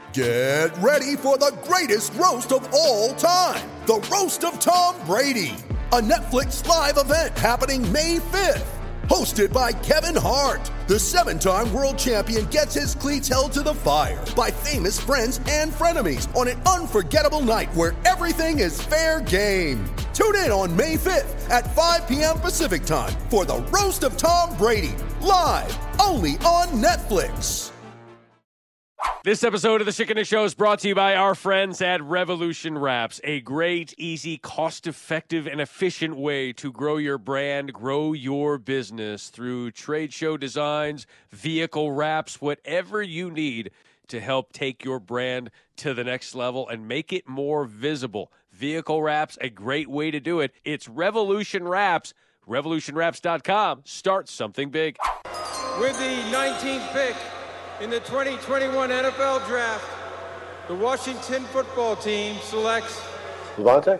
Get ready for the greatest roast of all time, the Roast of Tom Brady, a Netflix live event happening May 5th. Hosted by Kevin Hart, the 7-time world champion gets his cleats held to the fire by famous friends and frenemies on an unforgettable night where everything is fair game. Tune in on May 5th at 5 p.m. Pacific time for the Roast of Tom Brady, live only on Netflix. This episode of The Schick and Nick Show is brought to you by our friends at Revolution Wraps, a great, easy, cost-effective, and efficient way to grow your brand, grow your business through trade show designs, vehicle wraps, whatever you need to help take your brand to the next level and make it more visible. Vehicle wraps, a great way to do it. It's Revolution Wraps. RevolutionWraps.com. Start something big. With the 19th pick in the 2021 NFL Draft, the Washington football team selects Levante?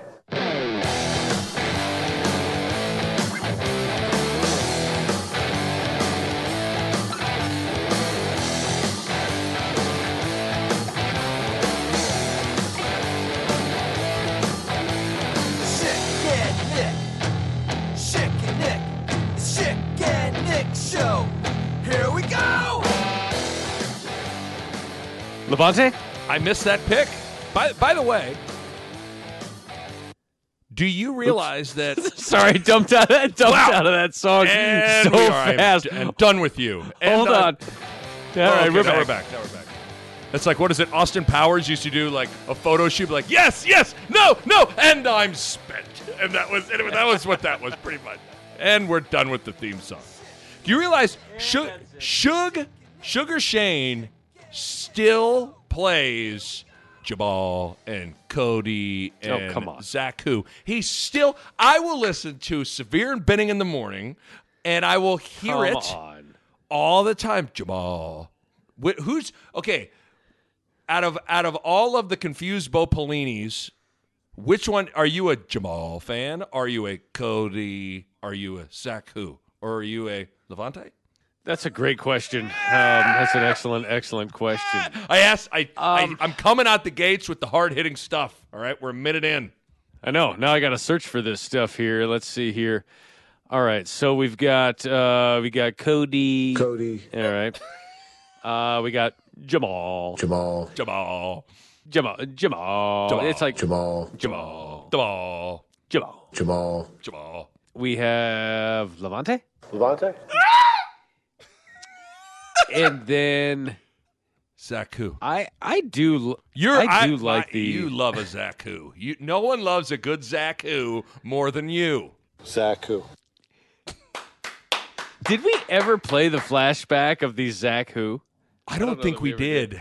Schick and Nick Show. Here we go. Levante? I missed that pick. By the way, do you realize that? Sorry, dumped out of that song And so we are. fast. I'm done with you. Hold on. All right, we're we're back. Now we're back. It's like, what is it? Austin Powers used to do like a photo shoot, like yes, no, and I'm spent, and that was what that was pretty much. And we're done with the theme song. Do you realize Sugar Shane still plays Jabal and Cody and Zach Hu? He's still. I will listen to Severe and Benning in the morning, and I will hear it all the time. Jabal, who's okay? Out of all of the confused Bo Pellinis, which one are you a Jamal fan? Are you a Cody? Are you a Zach Hu? Or are you a Levante? That's a great question. That's an excellent question. I'm coming out the gates with the hard-hitting stuff. All right, we're a minute in. I know. Now I got to search for this stuff here. Let's see here. All right, so we got Cody. All right. We got Jamal. It's like Jamal. We have Levante. And then Zach Hu. I do like the. You love a Zach Hu. No one loves a good Zach Hu more than you. Zach Hu. Did we ever play the flashback of the Zach Hu? I don't think we did.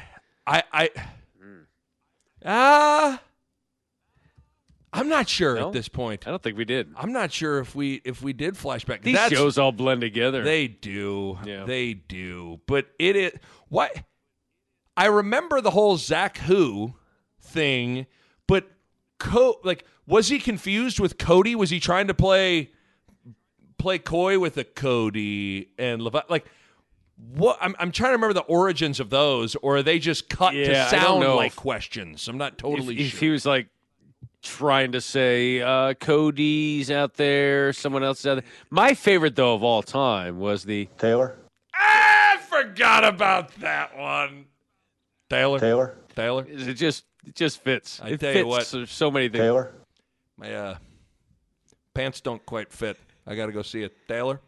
I'm not sure at this point. I don't think we did. I'm not sure if we did flashback. These shows all blend together. They do. Yeah. They do. But it is what I remember the whole Zach Hu thing, but was he confused with Cody? Was he trying to play coy with a Cody and Levante? Like what I'm trying to remember the origins of those, or are they just cut to sound like questions? I'm not totally sure. If he was like trying to say Cody's out there, someone else is out there. My favorite, though, of all time was the Taylor. I forgot about that one. Taylor. It just fits. I tell you what, so many things. Taylor. My pants don't quite fit. I got to go see it. Taylor.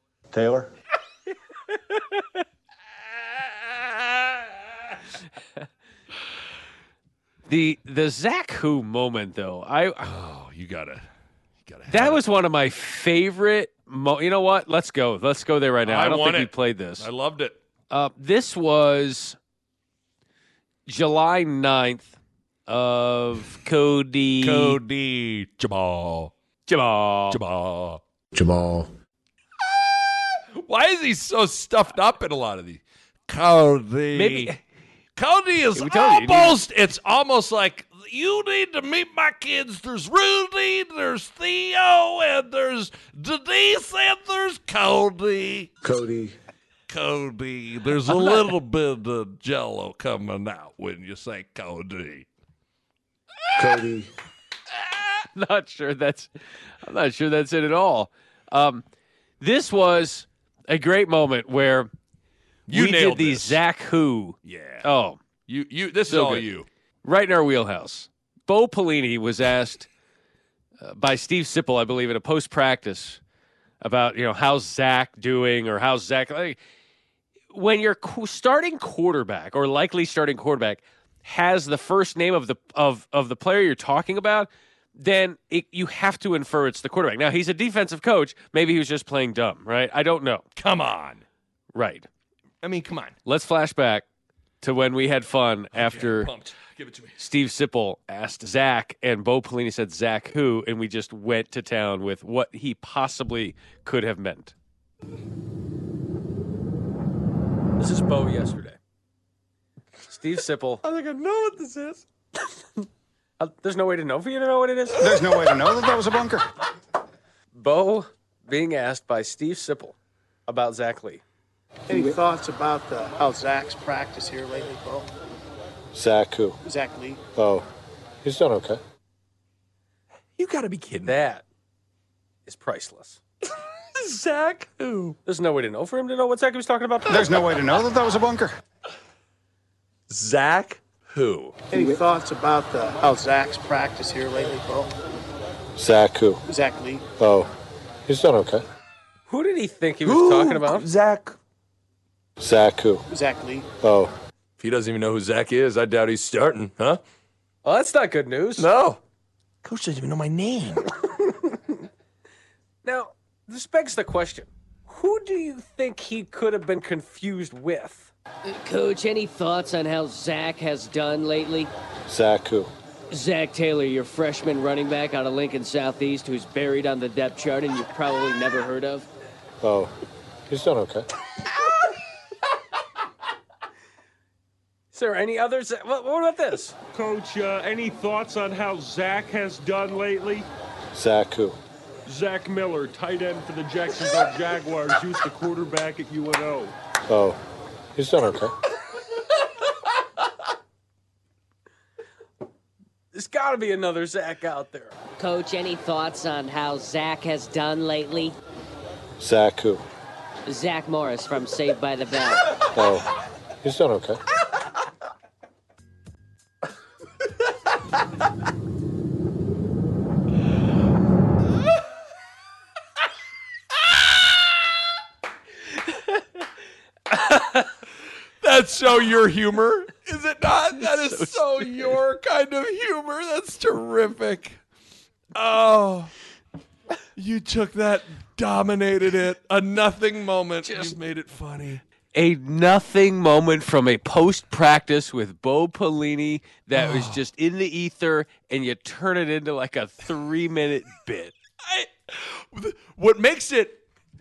The Zach Hu moment, though, you gotta. That was one of my favorite. You know what? Let's go there right now. I don't think we played this. I loved it. This was July 9th of Cody. Jamal. Why is he so stuffed up in a lot of these? Cody is it's almost like you need to meet my kids. There's Rudy, there's Theo, and there's Denise, and there's Cody. Cody. There's a little bit of Jello coming out when you say Cody. Cody. I'm not sure that's it at all. This was a great moment where You we nailed did the this. Zach Who. Yeah. Oh, You. This is So all good. you. right in our wheelhouse. Bo Pelini was asked by Steve Sipple, I believe, in a post-practice about, how's Zach doing or how's Zach. When your starting quarterback or likely starting quarterback has the first name of the player you're talking about, then you have to infer it's the quarterback. Now, he's a defensive coach. Maybe he was just playing dumb, right? I don't know. Come on. Right. I mean, come on. Let's flash back to when we had fun after Pumped. Give it to me. Steve Sipple asked Zach, and Bo Pelini said Zach who, and we just went to town with what he possibly could have meant. This is Bo yesterday. Steve Sipple. I think I know what this is. There's no way to know for you to know what it is? There's no way to know that was a bunker. Bo being asked by Steve Sipple about Zach Lee. Any thoughts about how Zach's practice here lately, Bo? Zach who? Zach Lee. Oh, he's done okay. You got to be kidding. That is priceless. Zach who? There's no way to know for him to know what Zach was talking about. There's no way to know that was a bunker. Zach who? Any thoughts about how Zach's practice here lately, Bo? Zach who? Zach Lee. Oh, he's done okay. Who did he think he was talking about? Zach. Zach who? Zach Lee. Oh, If he doesn't even know who Zach is, I doubt he's starting, huh? Well, that's not good news. No. Coach doesn't even know my name. Now, this begs the question. Who do you think he could have been confused with? Coach, any thoughts on how Zach has done lately? Zach who? Zach Taylor, your freshman running back out of Lincoln Southeast, who's buried on the depth chart and you've probably never heard of. Oh, he's done okay. Is there any others? What about this? Coach, any thoughts on how Zach has done lately? Zach who? Zach Miller, tight end for the Jacksonville Jaguars, used to quarterback at UNO. Oh, he's done okay. There's got to be another Zach out there. Coach, any thoughts on how Zach has done lately? Zach who? Zach Morris from Saved by the Bell. Oh, he's done okay. That's so your humor, is it not? That is so your kind of humor. That's terrific. Oh, you took that, dominated it. A nothing moment. Just made it funny. A nothing moment from a post-practice with Bo Pelini that was just in the ether, and you turn it into like a 3-minute bit. What makes it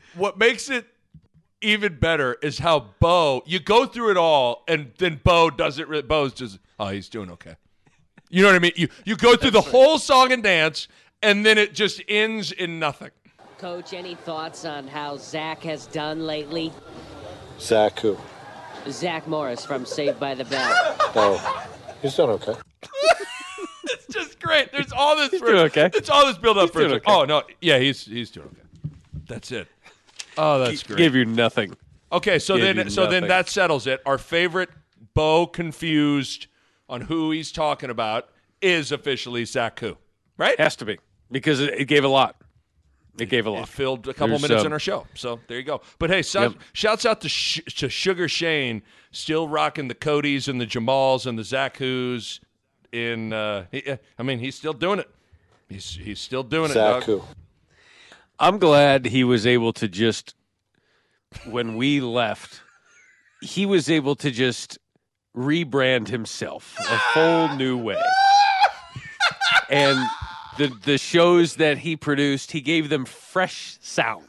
even better is how Bo, you go through it all, and then Bo doesn't really, Bo's just, oh, he's doing okay. You know what I mean? You go through the whole song and dance, and then it just ends in nothing. Coach, any thoughts on how Zach has done lately? Zach who? Zach Morris from Saved by the Bell. Oh, he's done okay. It's just great. There's all this. He's doing okay. It's all this build up for. doing okay. Oh no, yeah, he's doing okay. That's it. Oh, that's great. Give you nothing. Okay, so Give then you so then nothing. that settles it. Our favorite Bo confused on who he's talking about is officially Zach who, right? Has to be, because it gave a lot. It gave a It lot. filled a couple There's, minutes in our show. So there you go. But hey, Yep. shouts out to Sugar Shane, still rocking the Codys and the Jamals and the Zach Who's. He's still doing it. He's still doing Zach it, dog. who? I'm glad he was able to just, when we left, he was able to just rebrand himself a whole new way. And the shows that he produced, he gave them fresh sounds.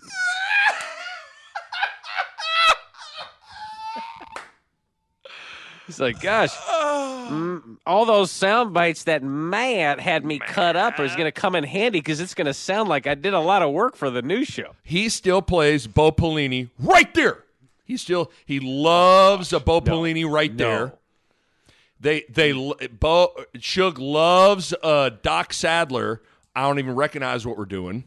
He's like, gosh, all those sound bites that Matt had me cut up is going to come in handy because it's going to sound like I did a lot of work for the new show. He still plays Bo Pelini right there. He loves a Bo Pelini right there. Suge loves Doc Sadler. I don't even recognize what we're doing.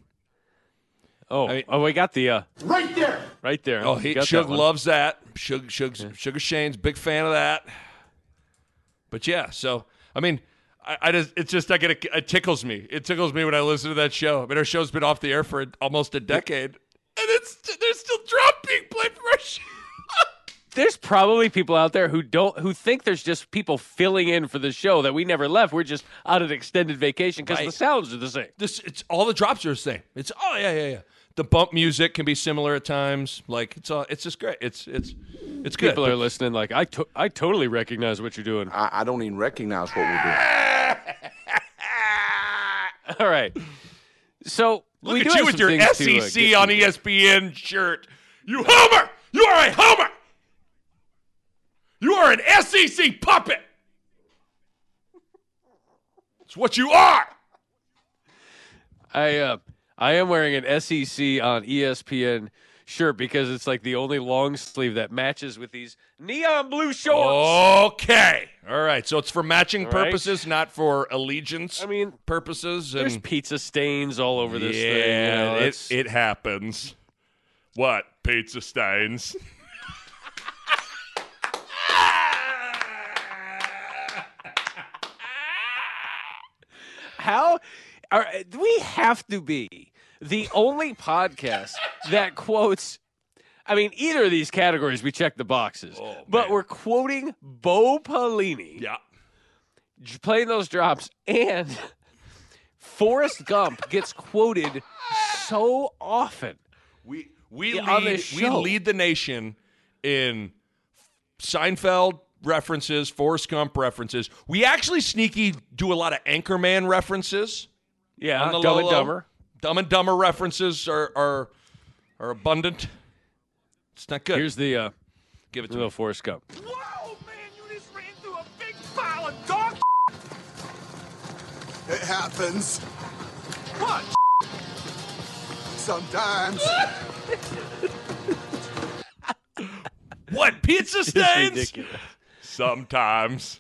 We got the Right there. right there. Oh, We got Suge that one. loves that. Sugar Shane's big fan of that. But yeah, so I mean, it tickles me. It tickles me when I listen to that show. I mean, our show's been off the air for almost a decade, and there's still drop being played from our show. There's probably people out there who think there's just people filling in for the show that we never left. We're just on an extended vacation because the sounds are the same. It's all the drops are the same. It's yeah. The bump music can be similar at times. Like it's just great. It's good. People are listening. Like I totally recognize what you're doing. I don't even recognize what we're doing. All right. So Look we at do you have with some your things to, SEC on ESPN shirt. You homer. You are a homer. You are an SEC puppet. It's what you are. I am wearing an SEC on ESPN shirt because it's like the only long sleeve that matches with these neon blue shorts. Okay. All right. So it's for matching All right. purposes, not for allegiance purposes. There's pizza stains all over this thing. You know, it happens. What? Pizza stains? We have to be the only podcast that quotes. I mean, either of these categories, we check the boxes. But we're quoting Bo Pelini. Yeah. Playing those drops. And Forrest Gump gets quoted so often. We show. lead the nation in Seinfeld references, Forrest Gump references. We actually sneaky do a lot of Anchorman references. Yeah, on the Dumb and low. Dumber. Dumb and Dumber references are abundant. It's not good. Here's the give it to little me. Forrest Gump. Whoa, man, you just ran through a big pile of dog It happens. What? Sometimes. What? Pizza It's stains? ridiculous. Sometimes.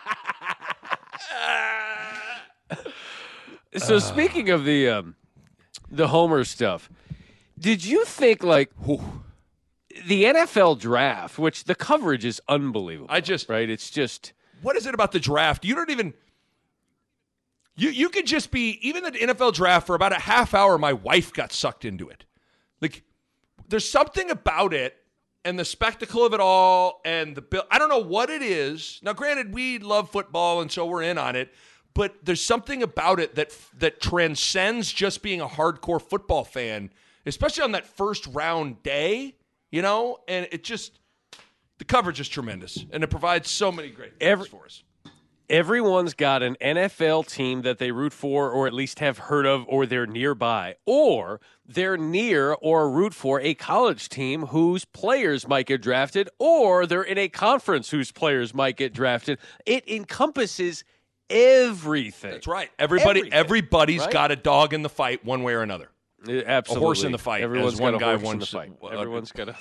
So speaking of the Homer stuff, did you think like the NFL draft, which the coverage is unbelievable? Right? It's just What is it about the draft? You don't even. You could just be even the NFL draft for about a half hour. My wife got sucked into it. Like, there's something about it. And the spectacle of it all, and the bill. I don't know what it is. Now, granted, we love football, and so we're in on it. But there's something about it that transcends just being a hardcore football fan, especially on that first round day. You know, and the coverage is tremendous, and it provides so many great things for us. Everyone's got an NFL team that they root for or at least have heard of or they're nearby. Or they're near or root for a college team whose players might get drafted, or they're in a conference whose players might get drafted. It encompasses everything. That's right. Everybody's right? got a dog in the fight one way or another. Absolutely. A horse in the fight. Everyone's as one got a guy horse in the once fight. said. Everyone's got a...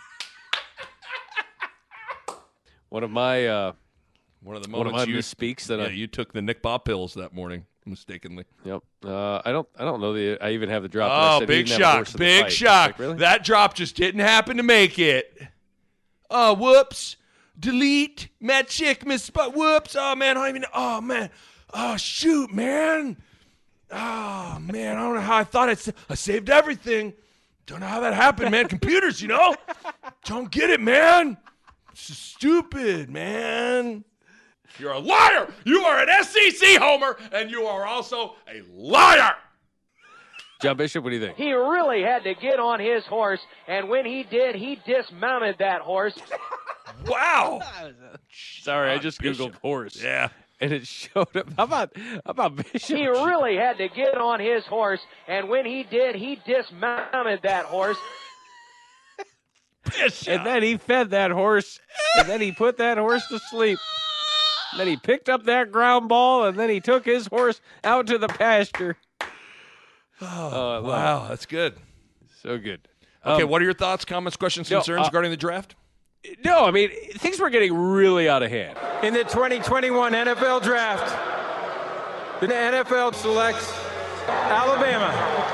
One of my misspeaks that you took the Nick Bob pills that morning mistakenly. Yep. I don't know that I even have the drop. Oh, big shock! Big shock! Like, really? That drop just didn't happen to make it. Oh, whoops! Delete. Matt Chick misspot. Whoops! Oh man, I don't even. Oh man. Oh shoot, man. Oh man, I don't know how I thought I saved everything. Don't know how that happened, man. Computers, you know. Don't get it, man. It's stupid, man. You're a liar. You are an SEC homer, and you are also a liar. John Bishop, what do you think? He really had to get on his horse, and when he did, he dismounted that horse. Wow. Sorry, I just Googled horse. Yeah. And it showed up. How about Bishop? He really had to get on his horse, and when he did, he dismounted that horse. And then he fed that horse, and then he put that horse to sleep. And then he picked up that ground ball, and then he took his horse out to the pasture. Oh, wow, that's good. So good. Okay, what are your thoughts, comments, questions, concerns regarding the draft? No, I mean, things were getting really out of hand. In the 2021 NFL Draft, the NFL selects Alabama.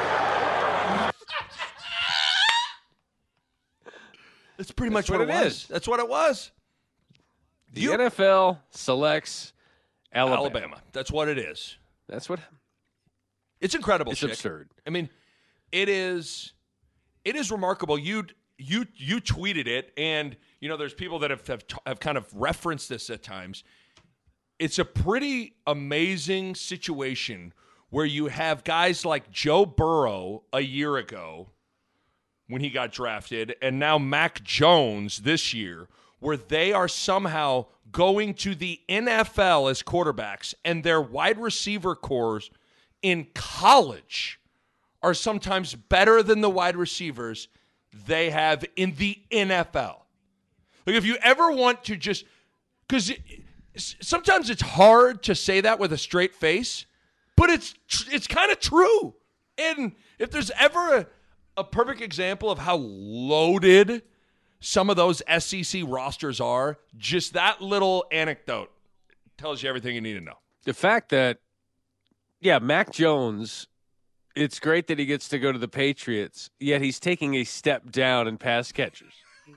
That's pretty much what it is. That's what it was. The NFL selects Alabama. That's what it is. That's what. It's incredible. It's Chick. absurd. I mean, it is remarkable. You tweeted it, and there's people that have kind of referenced this at times. It's a pretty amazing situation where you have guys like Joe Burrow a year ago when he got drafted, and now Mac Jones this year, where they are somehow going to the NFL as quarterbacks, and their wide receiver cores in college are sometimes better than the wide receivers they have in the NFL. Like, if you ever want to just, because sometimes it's hard to say that with a straight face, but it's kind of true. And if there's ever a perfect example of how loaded some of those SEC rosters are, just that little anecdote tells you everything you need to know. The fact that, Mac Jones, it's great that he gets to go to the Patriots, yet he's taking a step down in pass catchers.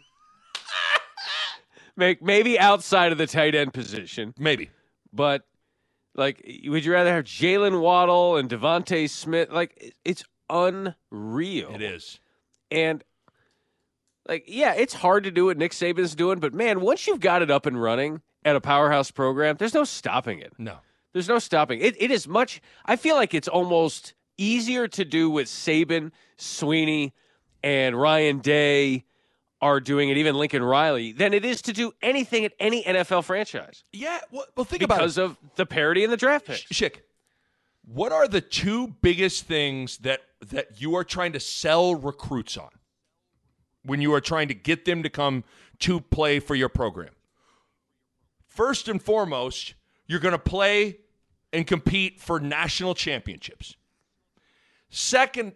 Maybe outside of the tight end position. Maybe. But, would you rather have Jalen Waddle and Devontae Smith? It's unreal. It is. And, it's hard to do what Nick Saban's doing, but, man, once you've got it up and running at a powerhouse program, there's no stopping it. No. There's no stopping. It is much – I feel like it's almost easier to do what Saban, Sweeney, and Ryan Day are doing, and even Lincoln Riley, than it is to do anything at any NFL franchise. Yeah, well think about it. Because of the parity in the draft picks. Schick, what are the two biggest things that you are trying to sell recruits on when you are trying to get them to come to play for your program? First and foremost, you're going to play and compete for national championships. Second,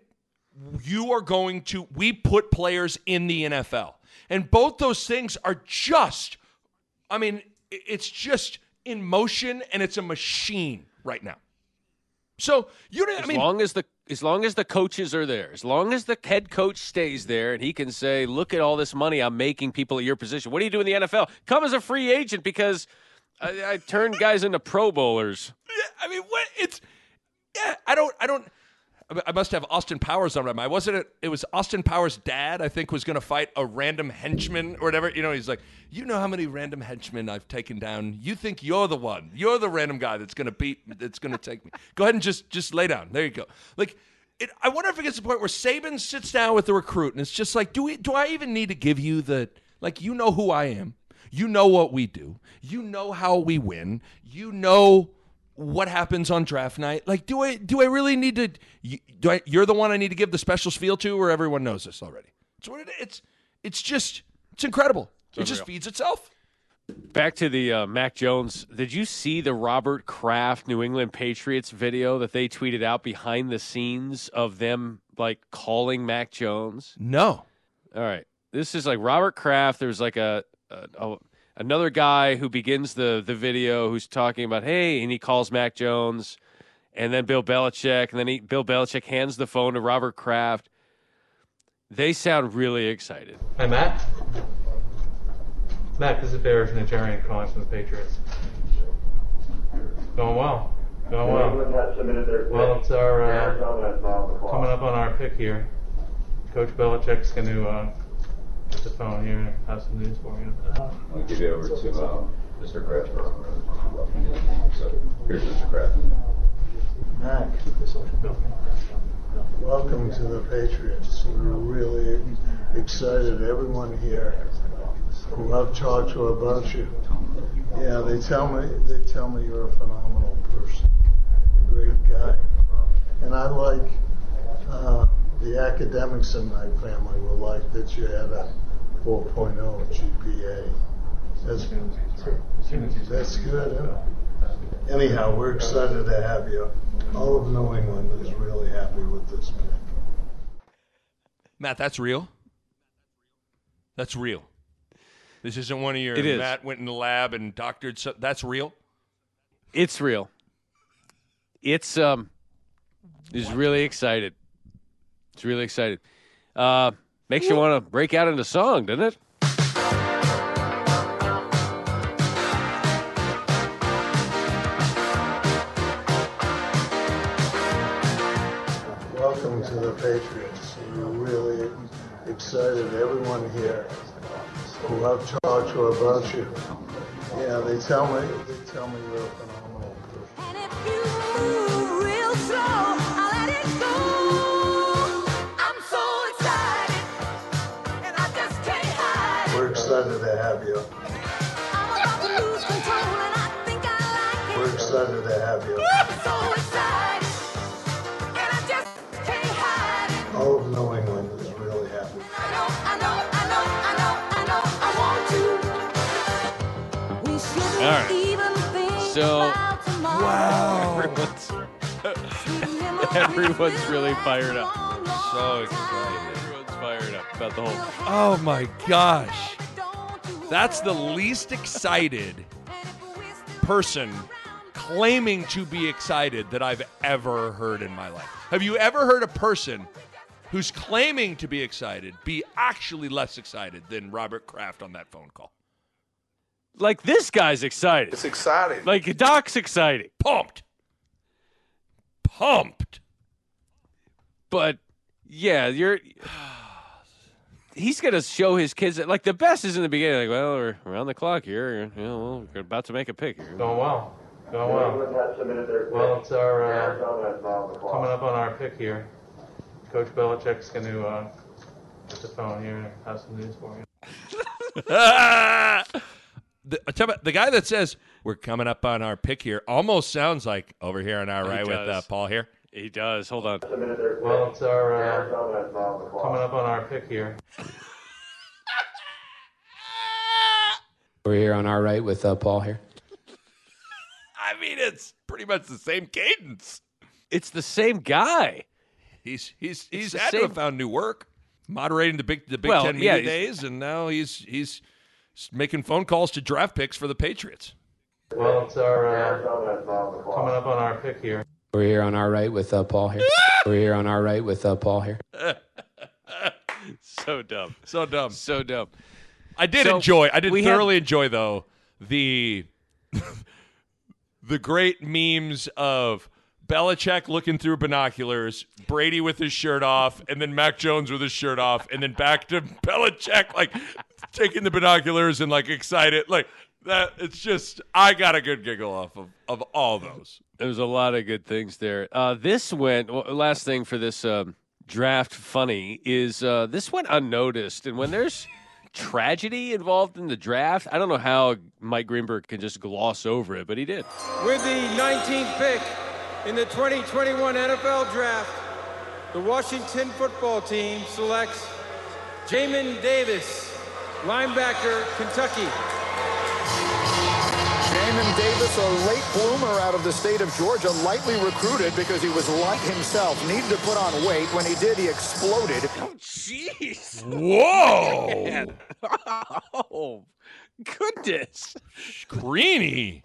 we put players in the NFL. And both those things are just, it's just in motion, and it's a machine right now. So, as long as the coaches are there, as long as the head coach stays there and he can say, look at all this money I'm making people at your position. What do you do in the NFL? Come as a free agent because I turned guys into Pro Bowlers. I must have Austin Powers on my mind. It was Austin Powers' dad, I think, was going to fight a random henchman or whatever. He's like, how many random henchmen I've taken down? You think you're the one. You're the random guy that's going to take me. Go ahead and just lay down. There you go. I wonder if it gets to the point where Saban sits down with the recruit and it's just like, do I even need to give you you know who I am. You know what we do. You know how we win. You know what happens on draft night. Do I really need to? You're the one I need to give the special spiel to, or everyone knows this already? It's incredible. It just feeds itself. Back to the Mac Jones. Did you see the Robert Kraft New England Patriots video that they tweeted out behind the scenes of them calling Mac Jones? No. All right. This is Robert Kraft. There's another guy who begins the video who's talking about, hey, and he calls Mac Jones, and then Bill Belichick, and then Bill Belichick hands the phone to Robert Kraft. They sound really excited. Hi, Matt. Matt, this is Barry from the Giant calling from the Patriots. Going well. Well, it's our coming up on our pick here. Coach Belichick's going to get the phone here and have some news for you. I'll give you over to Mr. Kraft. So here's Mr. Kraft. Mac, welcome to the Patriots. We're really excited. Everyone here who I've talked to about you, they tell me you're a phenomenal person, a great guy, and I like the academics in my family were like that you had a 4.0 GPA. That's good. Huh? Anyhow, we're excited to have you. All of New England is really happy with this pick. Matt, that's real? That's real. This isn't one of your Matt went in the lab and doctored. That's real? It's real. It's he's really excited. It's really excited. Makes you want to break out into song, doesn't it? Welcome to the Patriots. We're really excited. Everyone here who I've talked to about you. Yeah, they tell me you're phenomenal. And if you move real slow, I'll let it go. I'm so excited, and I just can't hide it. We're excited to have you. I'm about to lose control, and I think I like it. We're excited to have you. I'm so excited, and I just can't hide it. All of New England is really happy. I want you. We shouldn't All right. even think So, about tomorrow. Everyone's really fired up. So excited. Everyone's fired up about the whole. Oh, my gosh. That's the least excited person claiming to be excited that I've ever heard in my life. Have you ever heard a person who's claiming to be excited be actually less excited than Robert Kraft on that phone call? Like, this guy's excited. It's exciting. Like, Doc's excited. Pumped. But, yeah, he's going to show his kids that, like, the best is in the beginning. Like, well, we're around the clock here. You know, well, we're about to make a pick here. Going well. Well, it's our coming up on our pick here. Coach Belichick's going to get the phone here and have some news for you. The guy that says, we're coming up on our pick here, almost sounds like over here on our right with Paul here. He does. Hold on. Well, it's our coming up on our pick here. We're here on our right with Paul here. I mean, it's pretty much the same cadence. It's the same guy. He's had to have found new work, moderating the Big Ten media days, and now he's making phone calls to draft picks for the Patriots. Well, it's our coming up on our pick here. We're here on our right with Paul here. We're here on our right with Paul here. So dumb. So dumb. So dumb. I did thoroughly enjoy, though, the great memes of Belichick looking through binoculars, Brady with his shirt off, and then Mac Jones with his shirt off, and then back to Belichick, like, taking the binoculars and, like, excited. Like, that, it's just, I got a good giggle off of all those. There's a lot of good things there. Last thing for this draft funny is this went unnoticed. And when there's tragedy involved in the draft, I don't know how Mike Greenberg can just gloss over it, but he did. With the 19th pick in the 2021 NFL Draft, the Washington football team selects Jamin Davis, linebacker, Kentucky. Jamin Davis, a late bloomer out of the state of Georgia, lightly recruited because he was light himself, needed to put on weight. When he did, he exploded. Oh, jeez. Whoa. Oh, goodness. Greeny.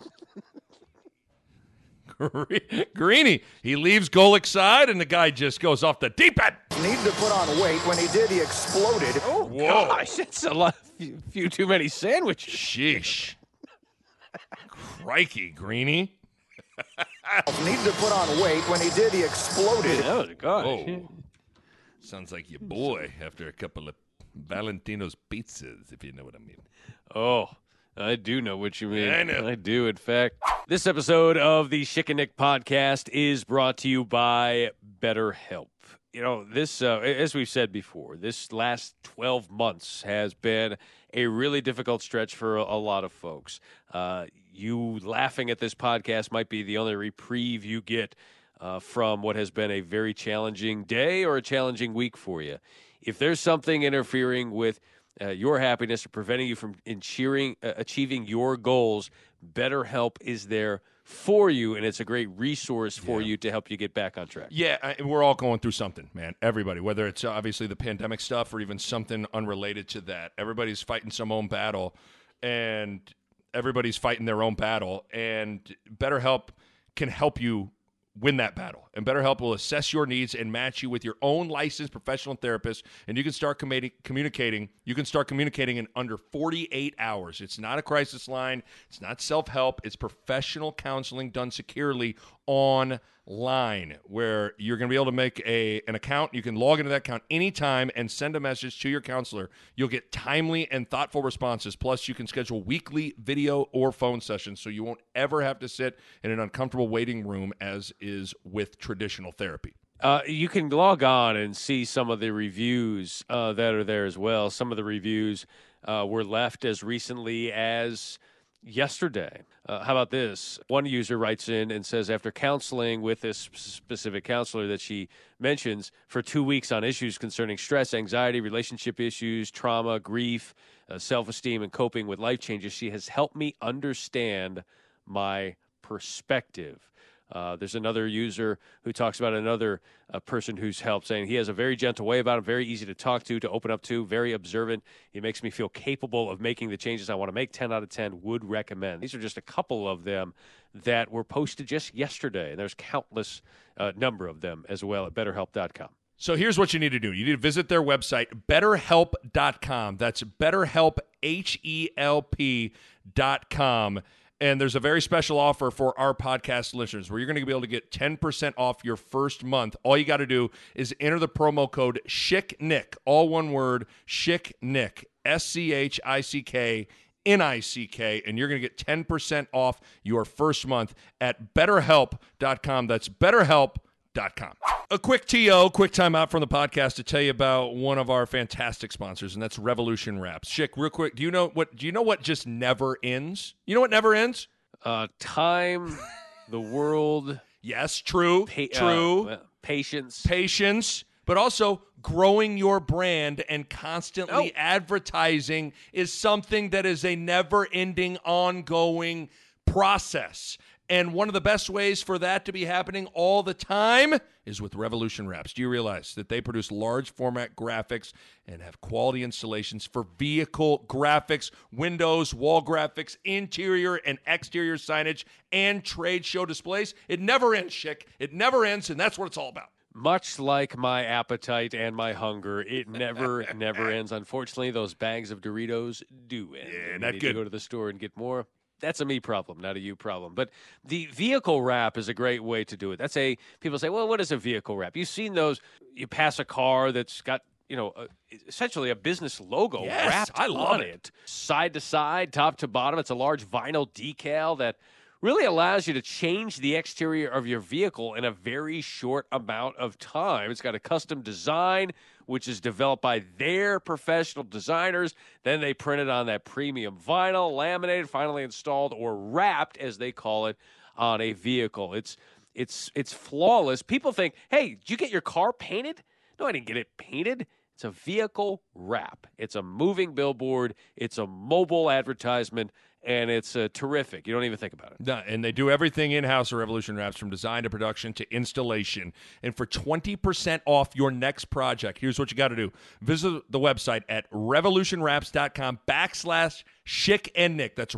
Greeny. He leaves Golick's side, and the guy just goes off the deep end. Needed to put on weight. When he did, he exploded. Oh, whoa. Gosh, that's a few too many sandwiches. Sheesh. Crikey, Greeny. Needed to put on weight. When he did, he exploded. Oh, gosh. Whoa. Sounds like your boy after a couple of Valentino's pizzas, if you know what I mean. Oh, I do know what you mean. I know. I do, in fact. This episode of the Schick and Nick podcast is brought to you by BetterHelp. You know, this, as we've said before, this last 12 months has been a really difficult stretch for a lot of folks. You laughing at this podcast might be the only reprieve you get from what has been a very challenging day or a challenging week for you. If there's something interfering with your happiness or preventing you from achieving your goals, BetterHelp is there for you, and it's a great resource for you to help you get back on track. Yeah, we're all going through something, man. Everybody, whether it's obviously the pandemic stuff or even something unrelated to that. Everybody's fighting some own battle, and everybody's fighting their own battle, and BetterHelp can help you win that battle. And BetterHelp will assess your needs and match you with your own licensed professional therapist, and you can start communicating. You can start communicating in under 48 hours. It's not a crisis line. It's not self-help. It's professional counseling done securely online, where you're going to be able to make an account. You can log into that account anytime and send a message to your counselor. You'll get timely and thoughtful responses. Plus, you can schedule weekly video or phone sessions, so you won't ever have to sit in an uncomfortable waiting room as is with traditional therapy. You can log on and see some of the reviews that are there as well. Some of the reviews were left as recently as yesterday. How about this? One user writes in and says, after counseling with this specific counselor that she mentions for 2 weeks on issues concerning stress, anxiety, relationship issues, trauma, grief, self-esteem, and coping with life changes, she has helped me understand my perspective. There's another user who talks about another person who's helped, saying he has a very gentle way about him, very easy to talk to open up to, very observant. He makes me feel capable of making the changes I want to make. 10 out of 10 would recommend. These are just a couple of them that were posted just yesterday, and there's countless number of them as well at BetterHelp.com. So here's what you need to do. You need to visit their website, BetterHelp.com. That's BetterHelp, HELP.com. And there's a very special offer for our podcast listeners where you're going to be able to get 10% off your first month. All you got to do is enter the promo code SCHICKNICK, all one word, SCHICKNICK, SCHICKNICK, and you're going to get 10% off your first month at BetterHelp.com. That's BetterHelp.com. A quick time out from the podcast to tell you about one of our fantastic sponsors, and that's Revolution Wraps. Schick, real quick, do you know what just never ends? You know what never ends? Time, the world. Yes, true. Patience, but also growing your brand and constantly advertising is something that is a never-ending, ongoing process. And one of the best ways for that to be happening all the time is with Revolution Wraps. Do you realize that they produce large format graphics and have quality installations for vehicle graphics, windows, wall graphics, interior and exterior signage, and trade show displays? It never ends, Schick. It never ends, and that's what it's all about. Much like my appetite and my hunger, it never ends. Unfortunately, those bags of Doritos do end. Yeah, not good. To go to the store and get more. That's a me problem, not a you problem. But the vehicle wrap is a great way to do it. People say, well, what is a vehicle wrap? You've seen those. You pass a car that's got, essentially a business logo wrapped on it. Side to side, top to bottom. It's a large vinyl decal that really allows you to change the exterior of your vehicle in a very short amount of time. It's got a custom design, which is developed by their professional designers. Then they print it on that premium vinyl, laminated, finally installed, or wrapped, as they call it, on a vehicle. It's flawless. People think, hey, did you get your car painted? No, I didn't get it painted. It's a vehicle wrap. It's a moving billboard. It's a mobile advertisement. And it's terrific. You don't even think about it. No, and they do everything in-house at Revolution Wraps, from design to production to installation. And for 20% off your next project, here's what you got to do. Visit the website at revolutionwraps.com/SchickandNick. That's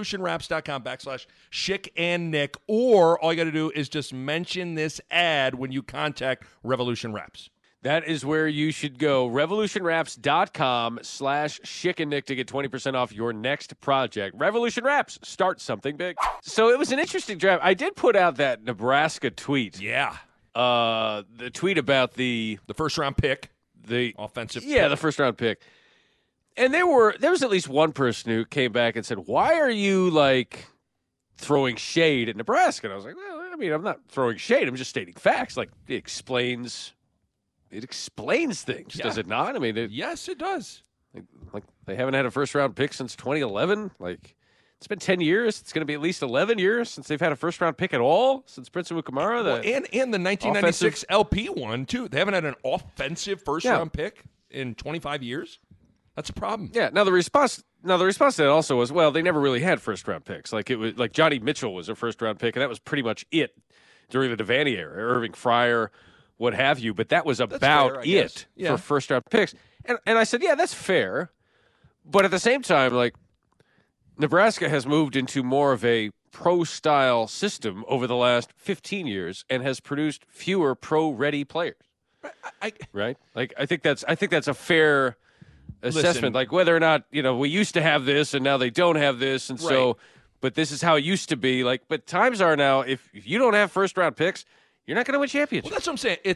revolutionwraps.com/SchickandNick. Or all you got to do is just mention this ad when you contact Revolution Wraps. That is where you should go. RevolutionWraps.com/SchickandNick to get 20% off your next project. Revolution Wraps, start something big. So it was an interesting draft. I did put out that Nebraska tweet. Yeah. The tweet about the first-round pick. The offensive pick. Yeah, the first-round pick. And there was at least one person who came back and said, why are you, throwing shade at Nebraska? And I was like, well, I mean, I'm not throwing shade. I'm just stating facts. It explains things, does it not? I mean, yes, it does. They haven't had a first-round pick since 2011. It's been 10 years. It's going to be at least 11 years since they've had a first-round pick at all, since Prince Amukamara. And the 1996 LP one, too. They haven't had an offensive first-round pick in 25 years. That's a problem. Yeah. Now, the response Now, the response to that also was, well, they never really had first-round picks. Like, it was like Johnny Mitchell was a first-round pick, and that was pretty much it during the Devaney era. Irving Fryer, what have you. But that was about it for first-round picks. And I said, yeah, that's fair. But at the same time, like, Nebraska has moved into more of a pro-style system over the last 15 years and has produced fewer pro-ready players. Right? Like, I think that's a fair assessment. Listen, like, whether or not, we used to have this and now they don't have this, and so, but this is how it used to be. Like, but times are now, if you don't have first-round picks, you're not going to win championships. Well, that's what I'm saying.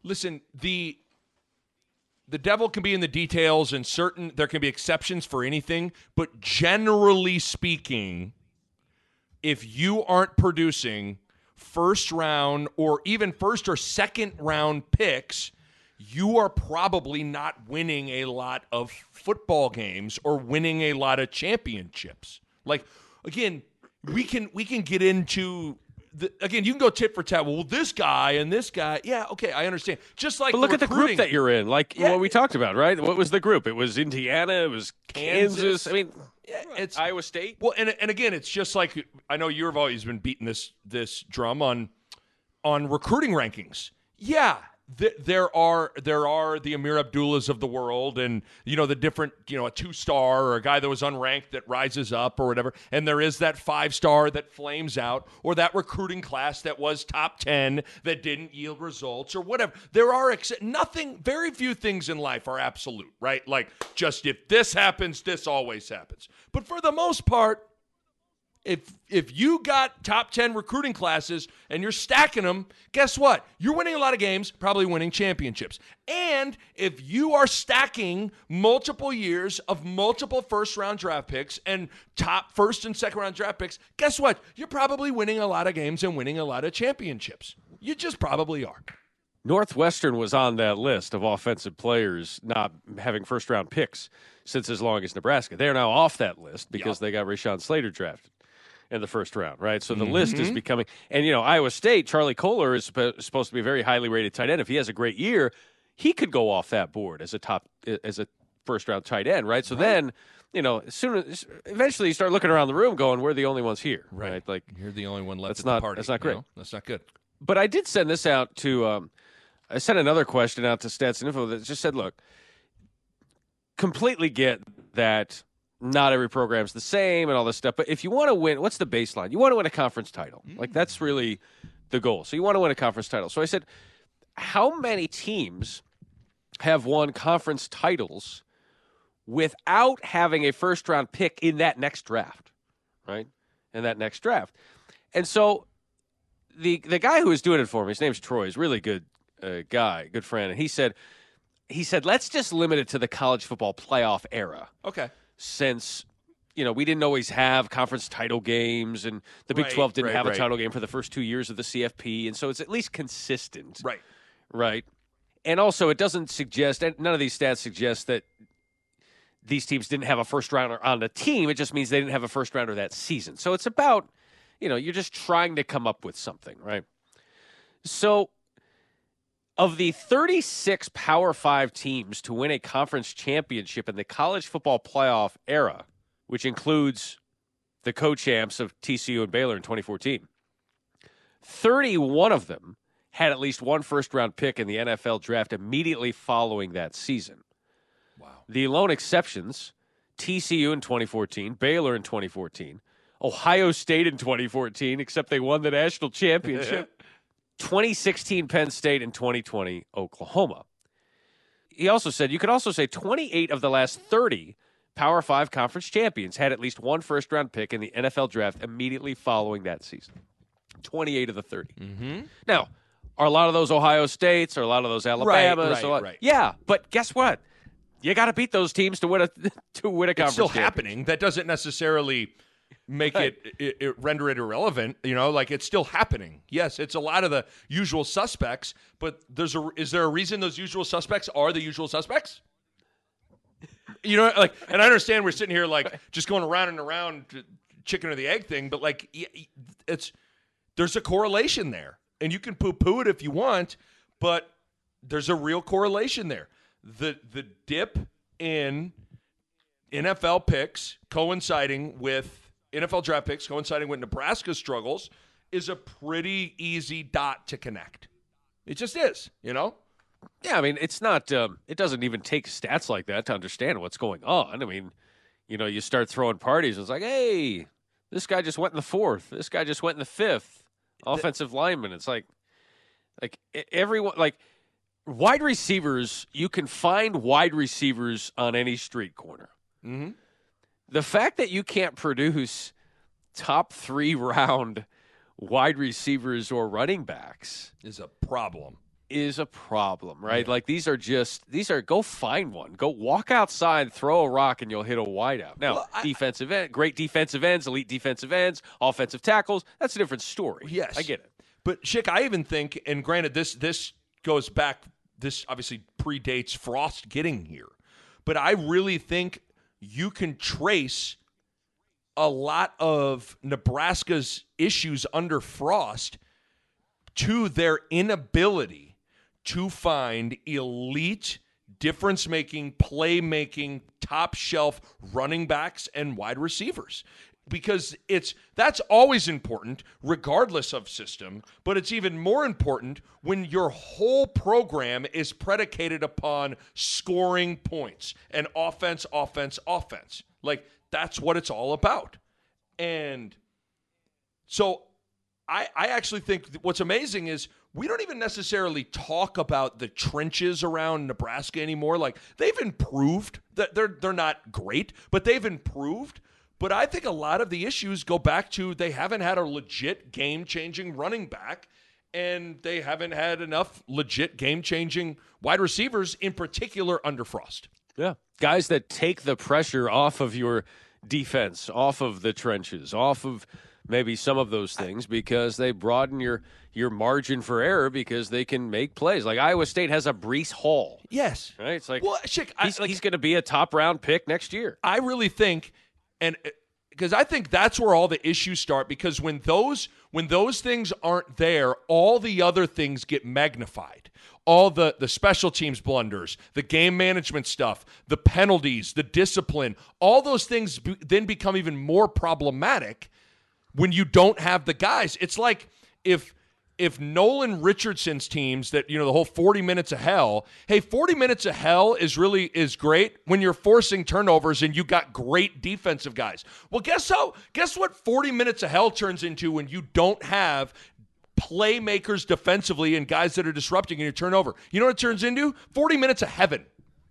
The devil can be in the details, and there can be exceptions for anything, but generally speaking, if you aren't producing first round or even first or second round picks, you are probably not winning a lot of football games or winning a lot of championships. Like, again, we can get into again, you can go tit for tat. Well, this guy and this guy. Yeah, okay, I understand. Just like, but look at the group that you're in. Like what we talked about, right? What was the group? It was Indiana. It was Kansas. I mean, it's Iowa State. Well, and again, it's just like, I know you've always been beating this drum on recruiting rankings. Yeah. There are the Amir Abdullahs of the world, and the different, a 2-star or a guy that was unranked that rises up or whatever, and there is that 5-star that flames out, or that recruiting class that was top 10 that didn't yield results or whatever. There are very few things in life are absolute, right? Like, just if this happens, this always happens. But for the most part, if you got top 10 recruiting classes and you're stacking them, guess what? You're winning a lot of games, probably winning championships. And if you are stacking multiple years of multiple first-round draft picks and top first and second-round draft picks, guess what? You're probably winning a lot of games and winning a lot of championships. You just probably are. Northwestern was on that list of offensive players not having first-round picks since as long as Nebraska. They are now off that list because they got Rashawn Slater drafted in the first round, right? So the list is becoming, and Iowa State, Charlie Kohler is supposed to be a very highly rated tight end. If he has a great year, he could go off that board as a first round tight end, right? So then, eventually you start looking around the room going, we're the only ones here, right? Like, you're the only one left at the party. That's not great. That's not good. But I did send this out to, I sent another question out to Stats and Info that just said, look, completely get that not every program's the same and all this stuff. But if you want to win, what's the baseline? You want to win a conference title. Like, that's really the goal. So you want to win a conference title. So I said, how many teams have won conference titles without having a first-round pick in that next draft, right? In that next draft. And so the guy who was doing it for me, his name's Troy, he's a really good guy, good friend. And he said, let's just limit it to the college football playoff era. Okay. Since, we didn't always have conference title games, and the Big 12 didn't have a title game for the first 2 years of the CFP, and so it's at least consistent. Right. And also, it doesn't suggest, and none of these stats suggest that these teams didn't have a first-rounder on the team. It just means they didn't have a first-rounder that season. So it's about, you're just trying to come up with something, right? So of the 36 Power 5 teams to win a conference championship in the college football playoff era, which includes the co-champs of TCU and Baylor in 2014, 31 of them had at least one first-round pick in the NFL draft immediately following that season. Wow. The lone exceptions, TCU in 2014, Baylor in 2014, Ohio State in 2014, except they won the national championship. 2016 Penn State, and 2020 Oklahoma. He also said you could also say 28 of the last 30 Power 5 conference champions had at least one first-round pick in the NFL draft immediately following that season. 28 of the 30. Now, are a lot of those Ohio States or a lot of those Alabamas? Right. Yeah, but guess what? You got to beat those teams to win a conference. It's still happening. That doesn't necessarily make it render it irrelevant. Like, it's still happening. Yes, it's a lot of the usual suspects, but is there a reason those usual suspects are the usual suspects? And I understand we're sitting here like just going around and around, chicken or the egg thing, but like there's a correlation there, and you can poo-poo it if you want, but there's a real correlation there. The dip in NFL picks coinciding with NFL draft picks coinciding with Nebraska's struggles is a pretty easy dot to connect. It just is, you know? Yeah, I mean, it's not it doesn't even take stats like that to understand what's going on. I mean, you know, you start throwing parties, it's like, hey, this guy just went in the 4th. This guy just went in the 5th. Offensive lineman. It's like everyone, like wide receivers, you can find wide receivers on any street corner. Mm-hmm. The fact that you can't produce top 3 round wide receivers or running backs is a problem. Right? Yeah. Like these are go find one. Go walk outside, throw a rock, and you'll hit a wideout. Now, defensive end, great defensive ends, elite defensive ends, offensive tackles, that's a different story. Yes. I get it. But Schick, I even think, and granted this goes back, this obviously predates Frost getting here, but I really think you can trace a lot of Nebraska's issues under Frost to their inability to find elite, difference-making, play-making, top-shelf running backs and wide receivers. Because that's always important, regardless of system, but it's even more important when your whole program is predicated upon scoring points and offense. Like, that's what it's all about. And so I actually think what's amazing is we don't even necessarily talk about the trenches around Nebraska anymore. Like, they've improved. They're not great, but they've improved. But I think a lot of the issues go back to they haven't had a legit game-changing running back, and they haven't had enough legit game-changing wide receivers, in particular under Frost. Yeah, guys that take the pressure off of your defense, off of the trenches, off of maybe some of those things, because they broaden your margin for error because they can make plays. Like Iowa State has a Breece Hall. Yes. Right? It's like, well, Schick, he's going to be a top-round pick next year. I really think, and because I think that's where all the issues start, because when those things aren't there, all the other things get magnified. All the special teams blunders, the game management stuff, the penalties, the discipline, all those things then become even more problematic when you don't have the guys. It's like if Nolan Richardson's teams that, you know, the whole 40 minutes of hell, hey, 40 minutes of hell is great when you're forcing turnovers and you got great defensive guys. Well, guess what 40 minutes of hell turns into when you don't have playmakers defensively and guys that are disrupting in your turnover? You know what it turns into? 40 minutes of heaven.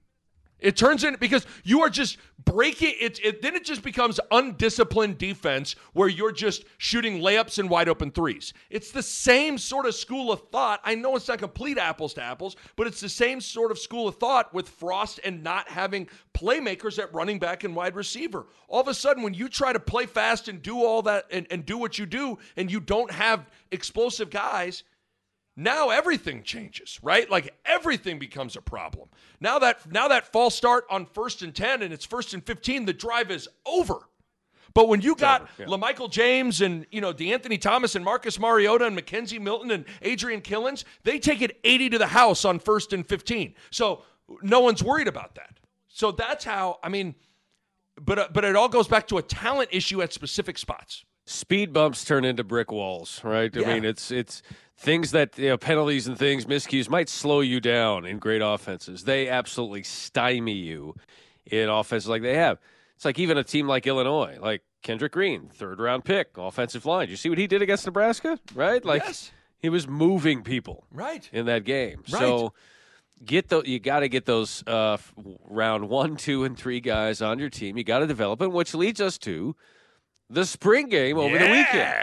It turns in because you are just breaking it. Then it just becomes undisciplined defense where you're just shooting layups and wide open threes. It's the same sort of school of thought. I know it's not complete apples to apples, but it's the same sort of school of thought with Frost and not having playmakers at running back and wide receiver. All of a sudden, when you try to play fast and do all that and do what you do, and you don't have explosive guys, now everything changes, right? Like everything becomes a problem. Now that false start on 1st and 10 and it's 1st and 15, the drive is over. But when you got LaMichael James and, you know, DeAnthony Thomas and Marcus Mariota and Mackenzie Milton and Adrian Killins, they take it 80 to the house on 1st and 15. So no one's worried about that. So that's how, I mean, but it all goes back to a talent issue at specific spots. Speed bumps turn into brick walls, right? Yeah. I mean, it's things that, you know, penalties and things, miscues might slow you down in great offenses. They absolutely stymie you in offenses like they have. It's like even a team like Illinois, like Kendrick Green, 3rd-round pick, offensive line. You see what he did against Nebraska, right? Like, yes. He was moving people right in that game. Right. So you got to get those round 1, 2, and 3 guys on your team. You got to develop them, which leads us to the spring game over the weekend.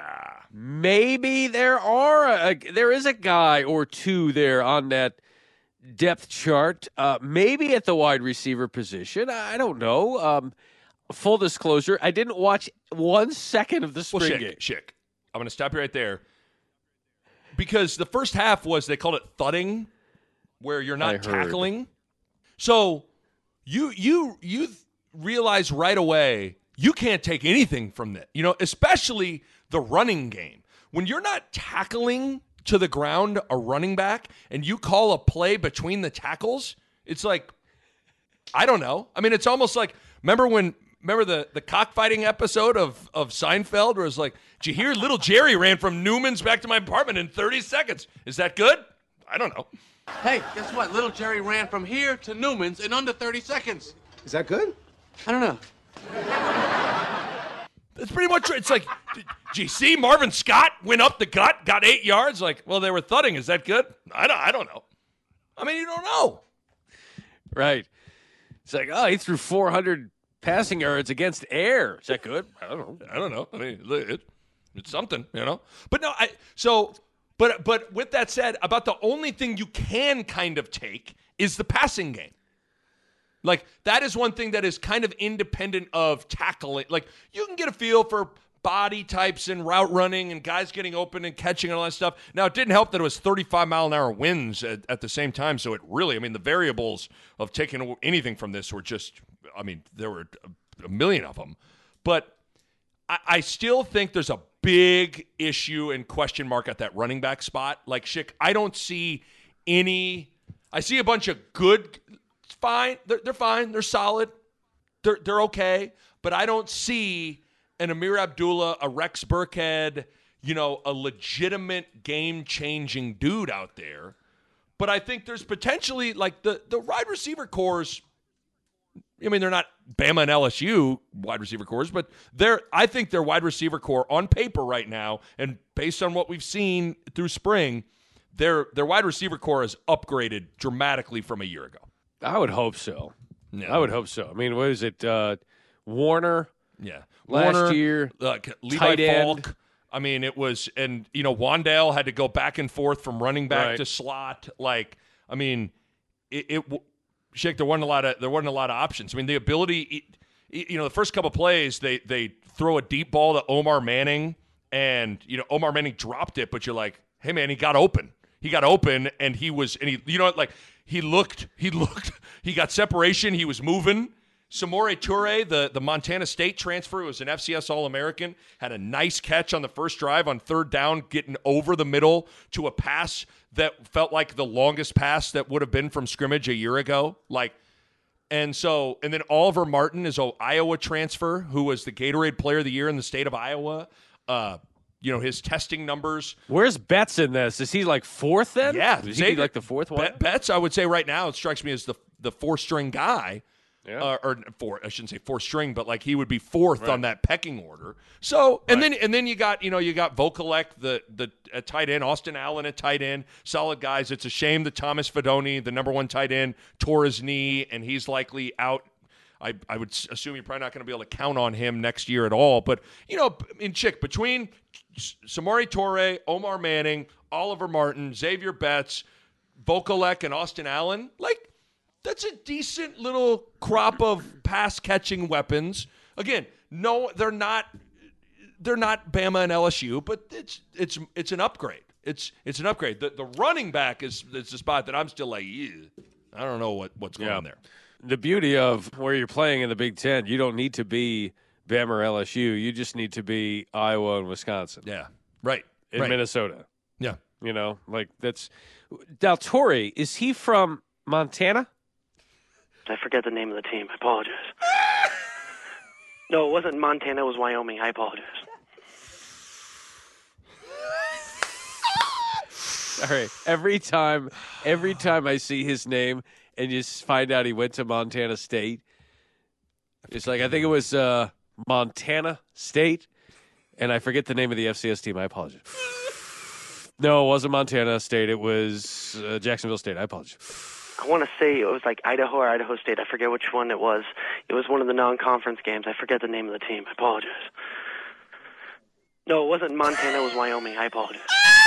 Maybe there is a guy or two there on that depth chart, maybe at the wide receiver position. I don't know. Full disclosure, I didn't watch 1 second of the spring game. Schick, I'm going to stop you right there. Because the first half was, they called it thudding, where you're not tackling. So you realize right away you can't take anything from that, you know, especially the running game. When you're not tackling to the ground a running back and you call a play between the tackles, it's like, I don't know. I mean, it's almost like Remember the cockfighting episode of Seinfeld where it's like, did you hear little Jerry ran from Newman's back to my apartment in 30 seconds? Is that good? I don't know. Hey, guess what? Little Jerry ran from here to Newman's in under 30 seconds. Is that good? I don't know. It's pretty much, it's like, did you see Marvin Scott went up the gut, got 8 yards? Like, well, they were thudding. Is that good? I don't know. I mean, you don't know. Right. It's like, oh, he threw 400 passing yards against air. Is that good? I don't know. I mean, it's something, you know. But no, but with that said, about the only thing you can kind of take is the passing game. Like, that is one thing that is kind of independent of tackling. Like, you can get a feel for body types and route running and guys getting open and catching and all that stuff. Now, it didn't help that it was 35-mile-an-hour winds at the same time, so it really, I mean, the variables of taking anything from this were just, I mean, there were a million of them. But I still think there's a big issue and question mark at that running back spot. Like, Schick, I don't see any – I see a bunch of good – fine. They're fine. They're solid. They're okay. But I don't see an Amir Abdullah, a Rex Burkhead, you know, a legitimate game-changing dude out there. But I think there's potentially, like, the wide receiver cores, I mean, they're not Bama and LSU wide receiver cores, but I think their wide receiver core on paper right now, and based on what we've seen through spring, their wide receiver core is upgraded dramatically from a year ago. I would hope so. Yeah. I would hope so. I mean, what is it? Warner? Yeah. Last year. Levi Falk. I mean, it was, and, you know, Wandale had to go back and forth from running back to slot. Like, I mean, Schick, there wasn't a lot of options. I mean, the ability, you know, the first couple plays, they throw a deep ball to Omar Manning, and, you know, Omar Manning dropped it, but you're like, hey, man, he got open. He got open, and he got separation. He was moving. Samori Toure, the Montana State transfer, who was an FCS All-American, had a nice catch on the first drive on third down, getting over the middle to a pass that felt like the longest pass that would have been from scrimmage a year ago. And then Oliver Martin is an Iowa transfer who was the Gatorade Player of the Year in the state of Iowa. You know, his testing numbers. Where's Betts in this? Is he like fourth then? Yeah. Is he like the fourth one? Betts, I would say right now, it strikes me as the four-string guy. Yeah. I shouldn't say four-string, but like he would be fourth on that pecking order. So, and then you got Vokalek, the tight end, Austin Allen at tight end, solid guys. It's a shame that Thomas Fidone, the number one tight end, tore his knee, and he's likely out. I would assume you're probably not going to be able to count on him next year at all. But, you know, in Chick, between Samori Toure, Omar Manning, Oliver Martin, Xavier Betts, Vokalek, and Austin Allen, like, that's a decent little crop of pass-catching weapons. Again, no, they're not Bama and LSU, but it's an upgrade. It's an upgrade. The running back is the spot that I'm still like, I don't know what's going on there. The beauty of where you're playing in the Big Ten, you don't need to be Bama or LSU. You just need to be Iowa and Wisconsin. Yeah, right. In Minnesota. Yeah. You know, like that's – Now, Torrey, is he from Montana? I forget the name of the team. I apologize. No, it wasn't Montana. It was Wyoming. I apologize. Sorry. Every time I see his name – and you find out he went to Montana State. It's like, I think it was Montana State, and I forget the name of the FCS team. I apologize. No, it wasn't Montana State. It was Jacksonville State. I apologize. I want to say it was like Idaho or Idaho State. I forget which one it was. It was one of the non-conference games. I forget the name of the team. I apologize. No, it wasn't Montana. It was Wyoming. I apologize.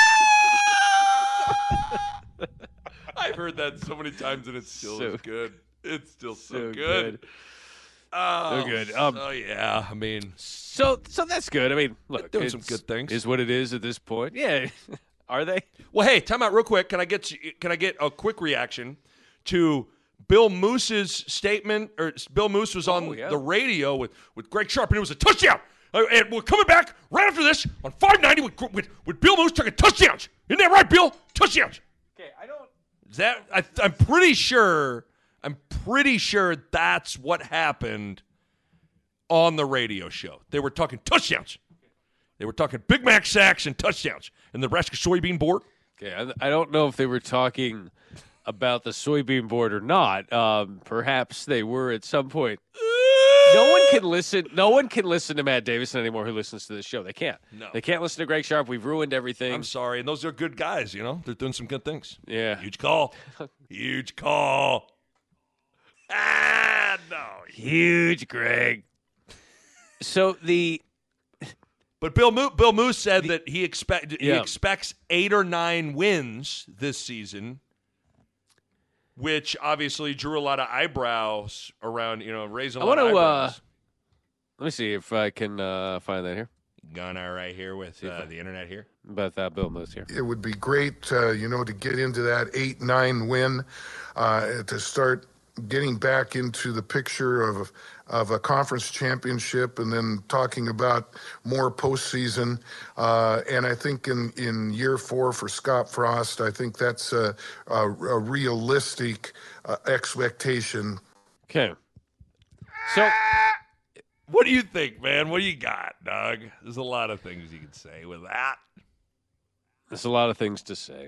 I've heard that so many times, and it's still so good. It's still so good. Good. Oh, so good. Yeah, I mean. So that's good. I mean, look. Doing some good things. Is what it is at this point. Yeah. Are they? Well, hey, time out real quick. Can I get a quick reaction to Bill Moose's statement? Or Bill Moose was on the radio with Greg Sharp, and it was a touchdown. And we're coming back right after this on 590 with Bill Moose talking touchdowns. Isn't that right, Bill? Touchdowns. Okay, I don't. I'm pretty sure that's what happened on the radio show. They were talking touchdowns. They were talking Big Mac sacks and touchdowns and the Nebraska soybean board. Okay, I don't know if they were talking about the soybean board or not. Perhaps they were at some point. No one can listen to Matt Davison anymore who listens to this show. They can't. No. They can't listen to Greg Sharp. We've ruined everything. I'm sorry. And those are good guys, you know. They're doing some good things. Yeah. Huge call. Huge call. No. Huge, Greg. So But Bill Moose said that he expects 8 or 9 wins this season, which obviously drew a lot of eyebrows around, raising a lot of eyebrows. Let me see if I can find that here. Gunnar right here with the internet here. About Bill Moose here. It would be great, to get into that 8-9 win, to start getting back into the picture of a conference championship, and then talking about more postseason. And I think in year 4 for Scott Frost, I think that's a realistic expectation. Okay. So, what do you think, man? What do you got, Doug? There's a lot of things you could say with that. There's a lot of things to say.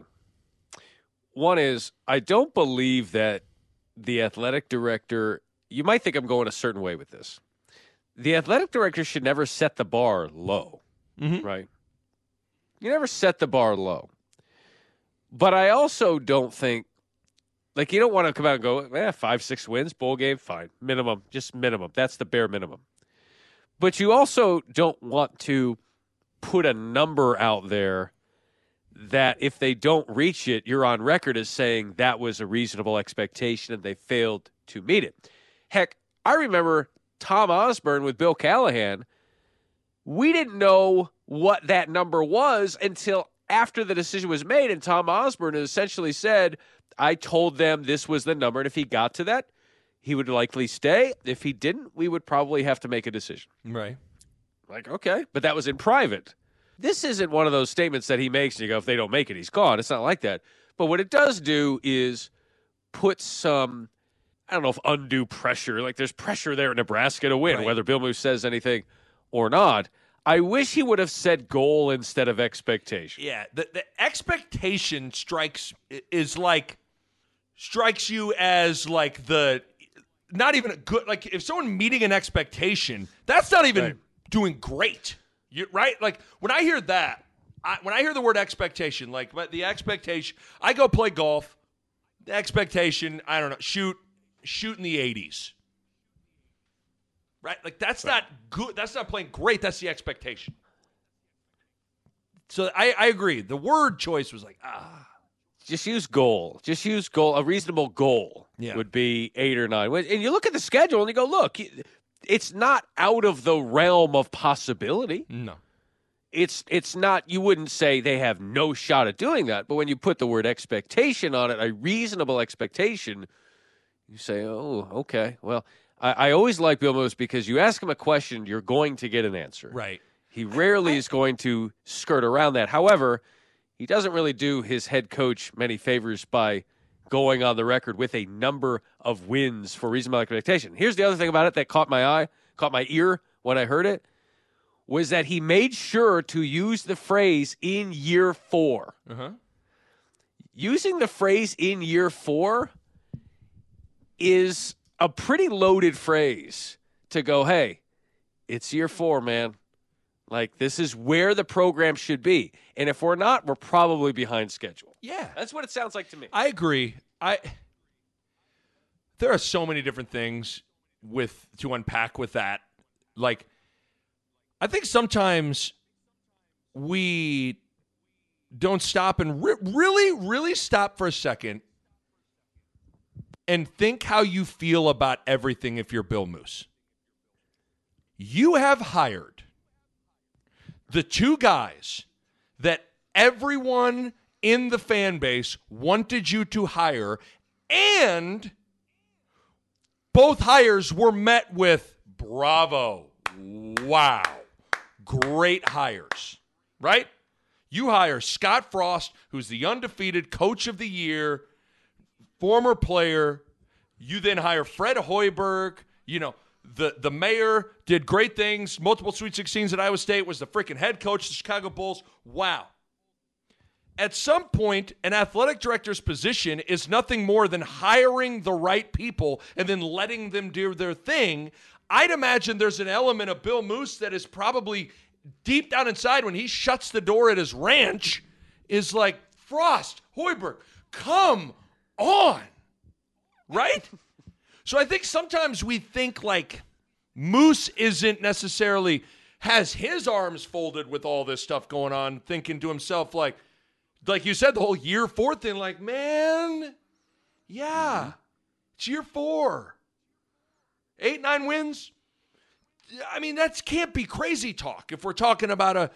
One is, I don't believe that the athletic director, you might think I'm going a certain way with this. The athletic director should never set the bar low, right? You never set the bar low. But I also don't think, you don't want to come out and go, 5-6 wins, bowl game, fine. Minimum, just minimum. That's the bare minimum. But you also don't want to put a number out there that if they don't reach it, you're on record as saying that was a reasonable expectation and they failed to meet it. Heck, I remember Tom Osborne with Bill Callahan. We didn't know what that number was until after the decision was made, and Tom Osborne essentially said, I told them this was the number, and if he got to that, he would likely stay. If he didn't, we would probably have to make a decision. Right. Okay, but that was in private. This isn't one of those statements that he makes and you go, if they don't make it, he's gone. It's not like that. But what it does do is put some, I don't know if undue pressure, there's pressure there in Nebraska to win, whether Bill Moose says anything or not. I wish he would have said goal instead of expectation. Yeah, the expectation strikes you as not even a good, if someone meeting an expectation, that's not even doing great. Right? When I hear that, when I hear the word expectation, the expectation, I go play golf, the expectation, I don't know, shoot in the 80s. Right? That's not good. That's not playing great. That's the expectation. So I agree. The word choice was Just use goal. Just use goal. A reasonable goal would be 8 or 9. And you look at the schedule and you go, look, it's not out of the realm of possibility. No. It's not, you wouldn't say they have no shot at doing that, but when you put the word expectation on it, a reasonable expectation, you say, oh, okay. Well, I always like Bill Moose because you ask him a question, you're going to get an answer. Right. He rarely is going to skirt around that. However, he doesn't really do his head coach many favors by going on the record with a number of wins for reasonable expectation. Here's the other thing about it that caught my ear when I heard it, was that he made sure to use the phrase in year 4. Using the phrase in year 4 is a pretty loaded phrase to go, hey, it's year 4, man. This is where the program should be. And if we're not, we're probably behind schedule. Yeah. That's what it sounds like to me. I agree. There are so many different things to unpack with that. I think sometimes we don't stop and really, really stop for a second and think how you feel about everything if you're Bill Moose. You have hired the 2 guys that everyone in the fan base wanted you to hire, and both hires were met with bravo. Wow. Great hires, right? You hire Scott Frost, who's the undefeated coach of the year, former player. You then hire Fred Hoiberg, The mayor did great things, multiple Sweet 16s at Iowa State, was the freaking head coach of the Chicago Bulls. Wow. At some point, an athletic director's position is nothing more than hiring the right people and then letting them do their thing. I'd imagine there's an element of Bill Moose that is probably deep down inside when he shuts the door at his ranch is like, Frost, Hoiberg, come on, right? So I think sometimes we think like Moose isn't necessarily has his arms folded with all this stuff going on, thinking to himself like you said, the whole year 4 thing, like, man, yeah, it's year 4. 8-9 wins. I mean, that can't be crazy talk if we're talking about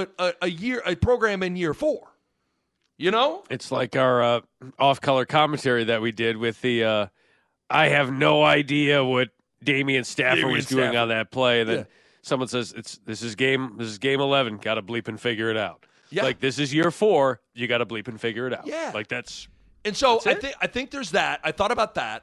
a program in year 4. You know? It's like our off-color commentary that we did with the I have no idea what Damian Stafford was doing on that play. And then someone says, this is game 11. Got to bleep and figure it out. Yeah. Like, this is year 4. You got to bleep and figure it out. Yeah. Like, that's. And so I think there's that. I thought about that.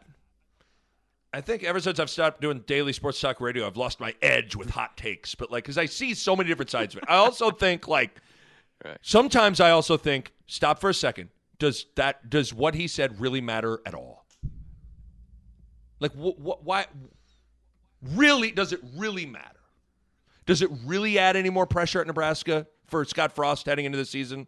I think ever since I've stopped doing daily sports talk radio, I've lost my edge with hot takes. But, like, because I see so many different sides of it. I also think, like, sometimes I also think, stop for a second. Does what he said really matter at all? Like, why? Really, does it really matter? Does it really add any more pressure at Nebraska for Scott Frost heading into the season?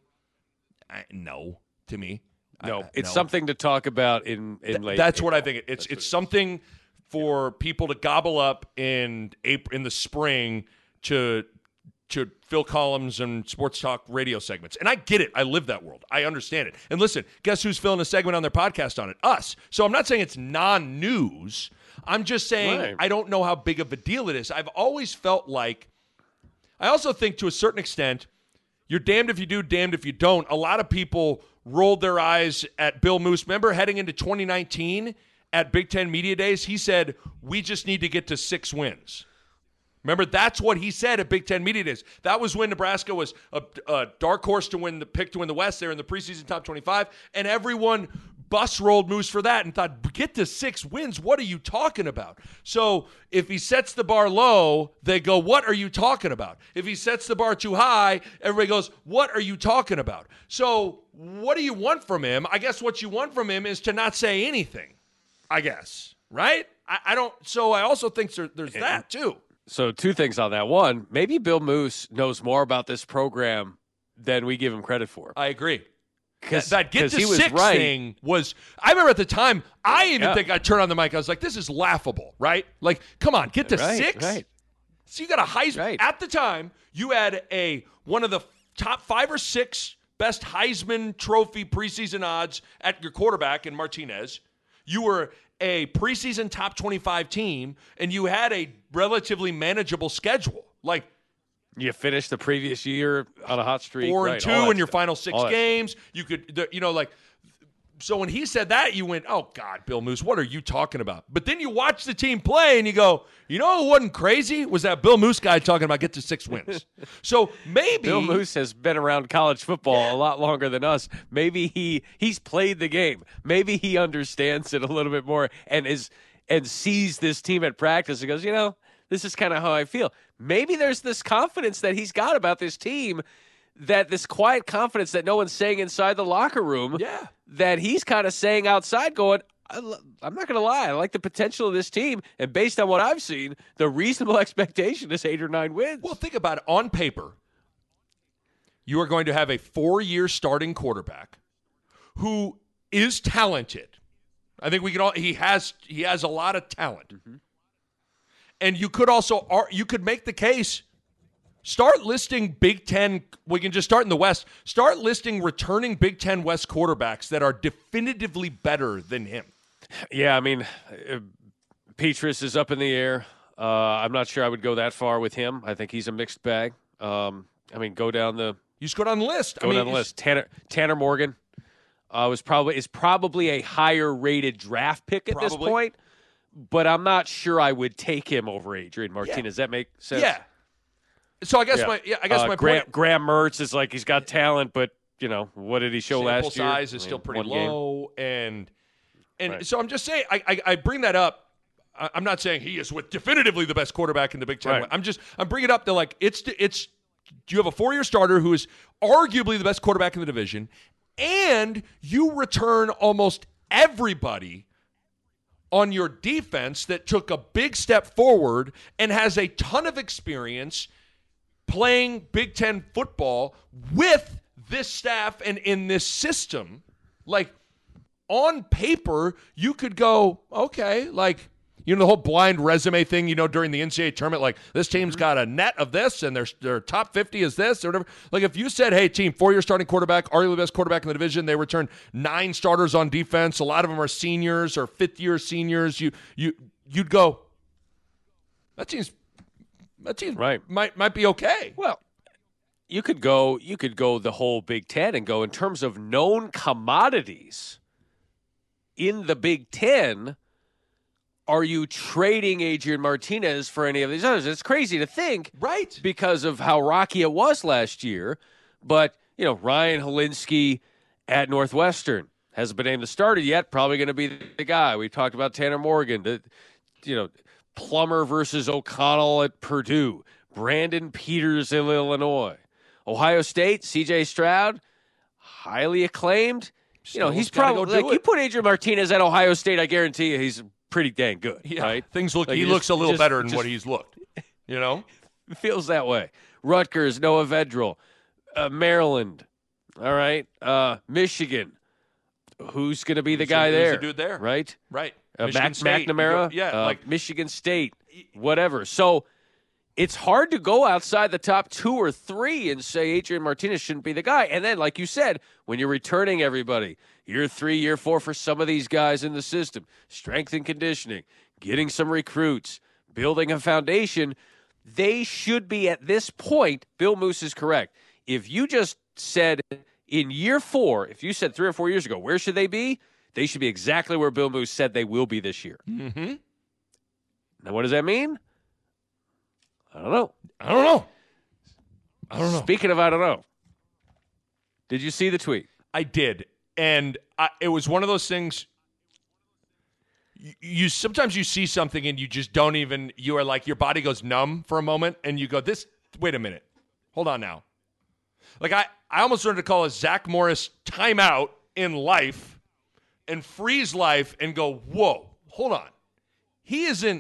No, to me. No, it's something to talk about in late. That's April. what I think. It's something for people to gobble up in the spring to fill columns and sports talk radio segments. And I get it. I live that world. I understand it. And listen, guess who's filling a segment on their podcast on it? Us. So I'm not saying it's non-news. I'm just saying I don't know how big of a deal it is. I've always felt like, I also think to a certain extent, you're damned if you do, damned if you don't. A lot of people rolled their eyes at Bill Moose. Remember heading into 2019 at Big Ten Media Days, he said, we just need to get to 6 wins. Remember, that's what he said at Big Ten Media Days. That was when Nebraska was a dark horse to win the West there in the preseason top 25, and everyone bus rolled Moose for that and thought, get to 6 wins. What are you talking about? So if he sets the bar low, they go, what are you talking about? If he sets the bar too high, everybody goes, what are you talking about? So what do you want from him? I guess what you want from him is to not say anything, I guess, right? I don't. So I also think there's that too. So 2 things on that. One, maybe Bill Moose knows more about this program than we give him credit for. I agree. That get to 6 right. thing was, I remember at the time, I even think I turned on the mic. I was like, this is laughable, right? Like, come on, get to 6? Right. So you got a Heisman. At the time, you had one of the top 5 or 6 best Heisman Trophy preseason odds at your quarterback in Martinez. You were a preseason top 25 team, and you had a relatively manageable schedule. Like, you finished the previous year on a hot streak. 4-2 in your final 6 games. You could, so when he said that, you went, oh, God, Bill Moose, what are you talking about? But then you watch the team play and you go, you know who wasn't crazy? Was that Bill Moose guy talking about get to 6 wins. So maybe Bill Moose has been around college football a lot longer than us. Maybe he's played the game. Maybe he understands it a little bit more and sees this team at practice and goes, this is kind of how I feel. Maybe there's this confidence that he's got about this team, that this quiet confidence that no one's saying inside the locker room, that he's kind of saying outside going, I'm not going to lie, I like the potential of this team, and based on what I've seen, the reasonable expectation is 8 or 9 wins. Well, think about it. On paper, you are going to have a 4-year starting quarterback who is talented. I think he has a lot of talent. Mm-hmm. And you could make the case, start listing Big Ten, we can just start in the West, start listing returning Big Ten West quarterbacks that are definitively better than him. Yeah, I mean, Petrus is up in the air. I'm not sure I would go that far with him. I think he's a mixed bag. Go down the... You just go down the list. Down the list. Tanner Morgan is probably a higher-rated draft pick at this point. But I'm not sure I would take him over Adrian Martinez. Does that make sense? Yeah. So I guess my point. Graham Mertz is like, he's got talent, but what did he show last year? Sample size is still pretty low, and so I'm just saying I bring that up. I'm not saying he is definitively the best quarterback in the Big Ten. Right. I'm bringing it up to like it's. You have a 4-year starter who is arguably the best quarterback in the division, and you return almost everybody on your defense that took a big step forward and has a ton of experience playing Big Ten football with this staff and in this system. Like, on paper, you could go, okay, like, you know, the whole blind resume thing, you know, during the NCAA tournament, like, this team's got a net of this and their top 50 is this or whatever. Like, if you said, hey, team, 4-year starting quarterback, arguably the best quarterback in the division, they return 9 starters on defense, a lot of them are seniors or fifth-year seniors, you'd go, that team right. might be okay. Well, you could go the whole Big Ten and go in terms of known commodities in the Big Ten. Are you trading Adrian Martinez for any of these others? It's crazy to think, right? Because of how rocky it was last year. But, you know, Ryan Helinski at Northwestern hasn't been named the starter yet. Probably going to be the guy. We talked about Tanner Morgan. Plummer versus O'Connell at Purdue. Brandon Peters in Illinois. Ohio State, C.J. Stroud, highly acclaimed. He's probably you put Adrian Martinez at Ohio State, I guarantee you he's pretty dang good. Yeah, right? He looks a little better than what he's looked. You know? It feels that way. Rutgers, Noah Vedral. Maryland. All right. Michigan. Who's going to be the guy there? Who's the dude there? Right? Right. McNamara, Michigan State, whatever. So it's hard to go outside the top 2 or 3 and say Adrian Martinez shouldn't be the guy. And then, like you said, when you're returning everybody, year 3, year 4 for some of these guys in the system, strength and conditioning, getting some recruits, building a foundation, they should be at this point, Bill Moose is correct. If you just said in year 4, if you said 3 or 4 years ago, where should they be? They should be exactly where Bill Moose said they will be this year. Mm-hmm. Now, what does that mean? I don't know. Speaking of I don't know, did you see the tweet? I did. And it was one of those things, you sometimes you see something and you just don't even, you are like, your body goes numb for a moment and you go, wait a minute. Hold on now. Like, I almost wanted to call a Zach Morris timeout in life and freeze life and go, whoa, hold on. Did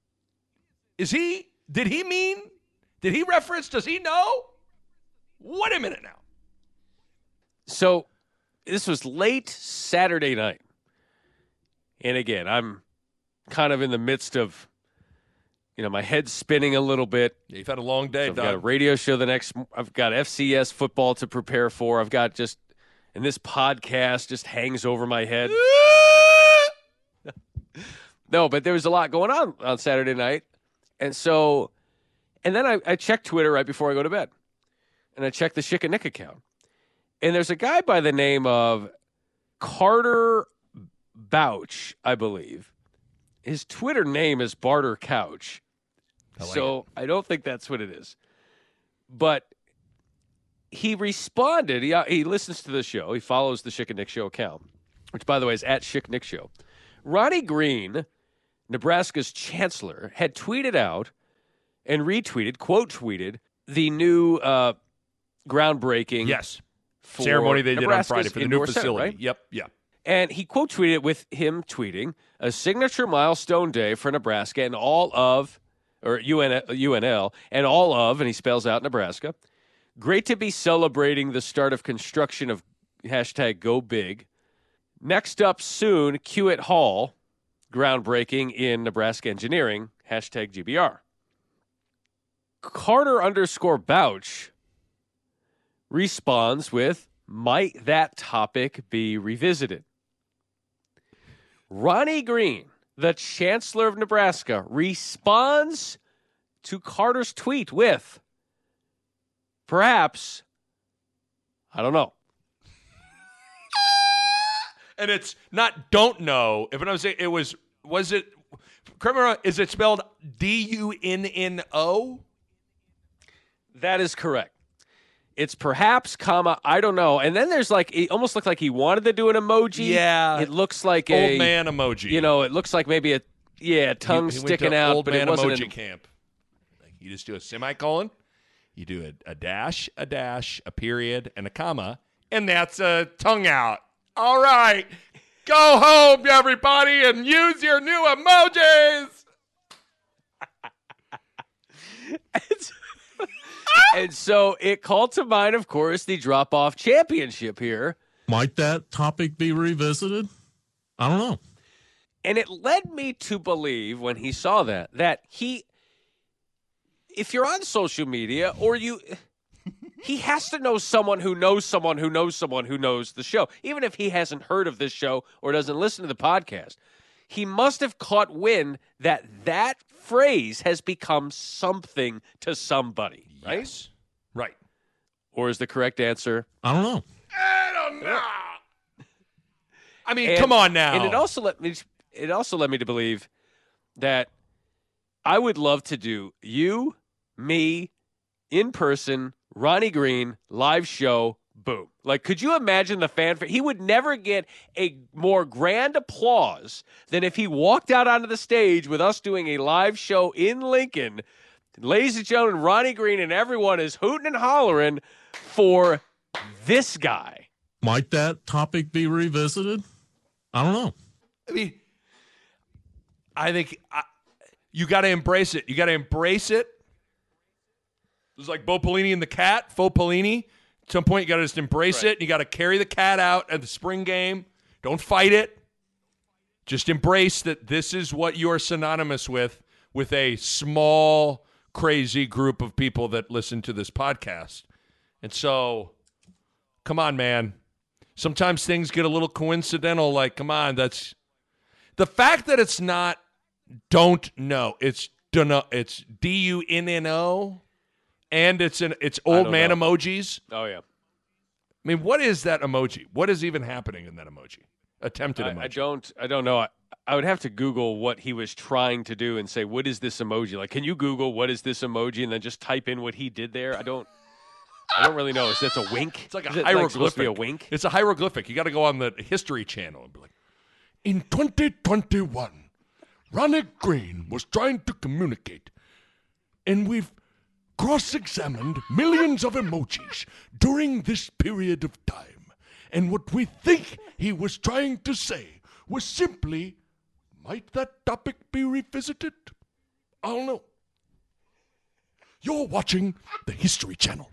he reference, does he know? Wait a minute now. So this was late Saturday night. And again, I'm kind of in the midst of, my head's spinning a little bit. Yeah, you've had a long day, I've got a radio show I've got FCS football to prepare for. I've got and this podcast just hangs over my head. No, but there was a lot going on Saturday night. And then I checked Twitter right before I go to bed. And I checked the Schick and Nick account. And there's a guy by the name of Carter Bouch, I believe. His Twitter name is Barter Couch. I don't think that's what it is. But he responded. He listens to the show. He follows the Schick and Nick Show account, which, by the way, is at Schick Nick Show. Ronnie Green, Nebraska's chancellor, had tweeted out and retweeted, quote tweeted, the new groundbreaking ceremony they Nebraska's did on Friday for the new facility. Right? Yep, yeah. And he quote tweeted it with him tweeting, a signature milestone day for Nebraska and all of, or UNL, and all of, and he spells out Nebraska. Great to be celebrating the start of construction of #GoBig. Next up soon, Kiewit Hall, groundbreaking in Nebraska engineering, #GBR. Carter_Bouch responds with, might that topic be revisited? Ronnie Green, the Chancellor of Nebraska, responds to Carter's tweet with, perhaps, I don't know. And it's not don't know. If I was saying it was it, is it spelled DUNNO? That is correct. It's perhaps, comma, I don't know. And then there's it almost looked like he wanted to do an emoji. Yeah. It looks like old man emoji. It looks like maybe tongue he went sticking to out, old but man it wasn't emoji camp. Like, you just do a semicolon, you do a dash, a period, and a comma, and that's a tongue out. All right, go home, everybody, and use your new emojis. And so it called to mind, of course, the drop-off championship here. Might that topic be revisited? I don't know. And it led me to believe when he saw that if you're on social media he has to know someone who knows someone who knows someone who knows the show. Even if he hasn't heard of this show or doesn't listen to the podcast, he must have caught wind that phrase has become something to somebody, right? Yes. Right. Or is the correct answer? I don't know. I don't know. I mean, come on now. And it also led me to believe that I would love to do you, me, in person, Ronnie Green, live show, boom. Like, could you imagine the fanfare? He would never get a more grand applause than if he walked out onto the stage with us doing a live show in Lincoln. Ladies and gentlemen, Ronnie Green and everyone is hooting and hollering for this guy. Might that topic be revisited? I don't know. I mean, I think you got to embrace it. You got to embrace it. It was like Bo Pelini and the cat, Faux Pelini. At some point, you got to just embrace it. You got to carry the cat out at the spring game. Don't fight it. Just embrace that this is what you are synonymous with a small, crazy group of people that listen to this podcast. And so, come on, man. Sometimes things get a little coincidental. Like, come on, that's the fact that it's not don't know. It's dunno. It's DUNNO, and it's old man know. emojis. Oh yeah. I mean, what is that emoji? What is even happening in that emoji? Attempted emoji. I don't know. I would have to Google what he was trying to do and say, what is this emoji? Like, can you Google what is this emoji and then just type in what he did there? I don't really know. Is that a wink? It's like a Is it hieroglyphic. supposed to be a wink? It's a hieroglyphic. You got to go on the History Channel and be like, in 2021, Ronnie Green was trying to communicate, and we've cross-examined millions of emojis during this period of time. And what we think he was trying to say was simply, might that topic be revisited? I don't know. You're watching the History Channel.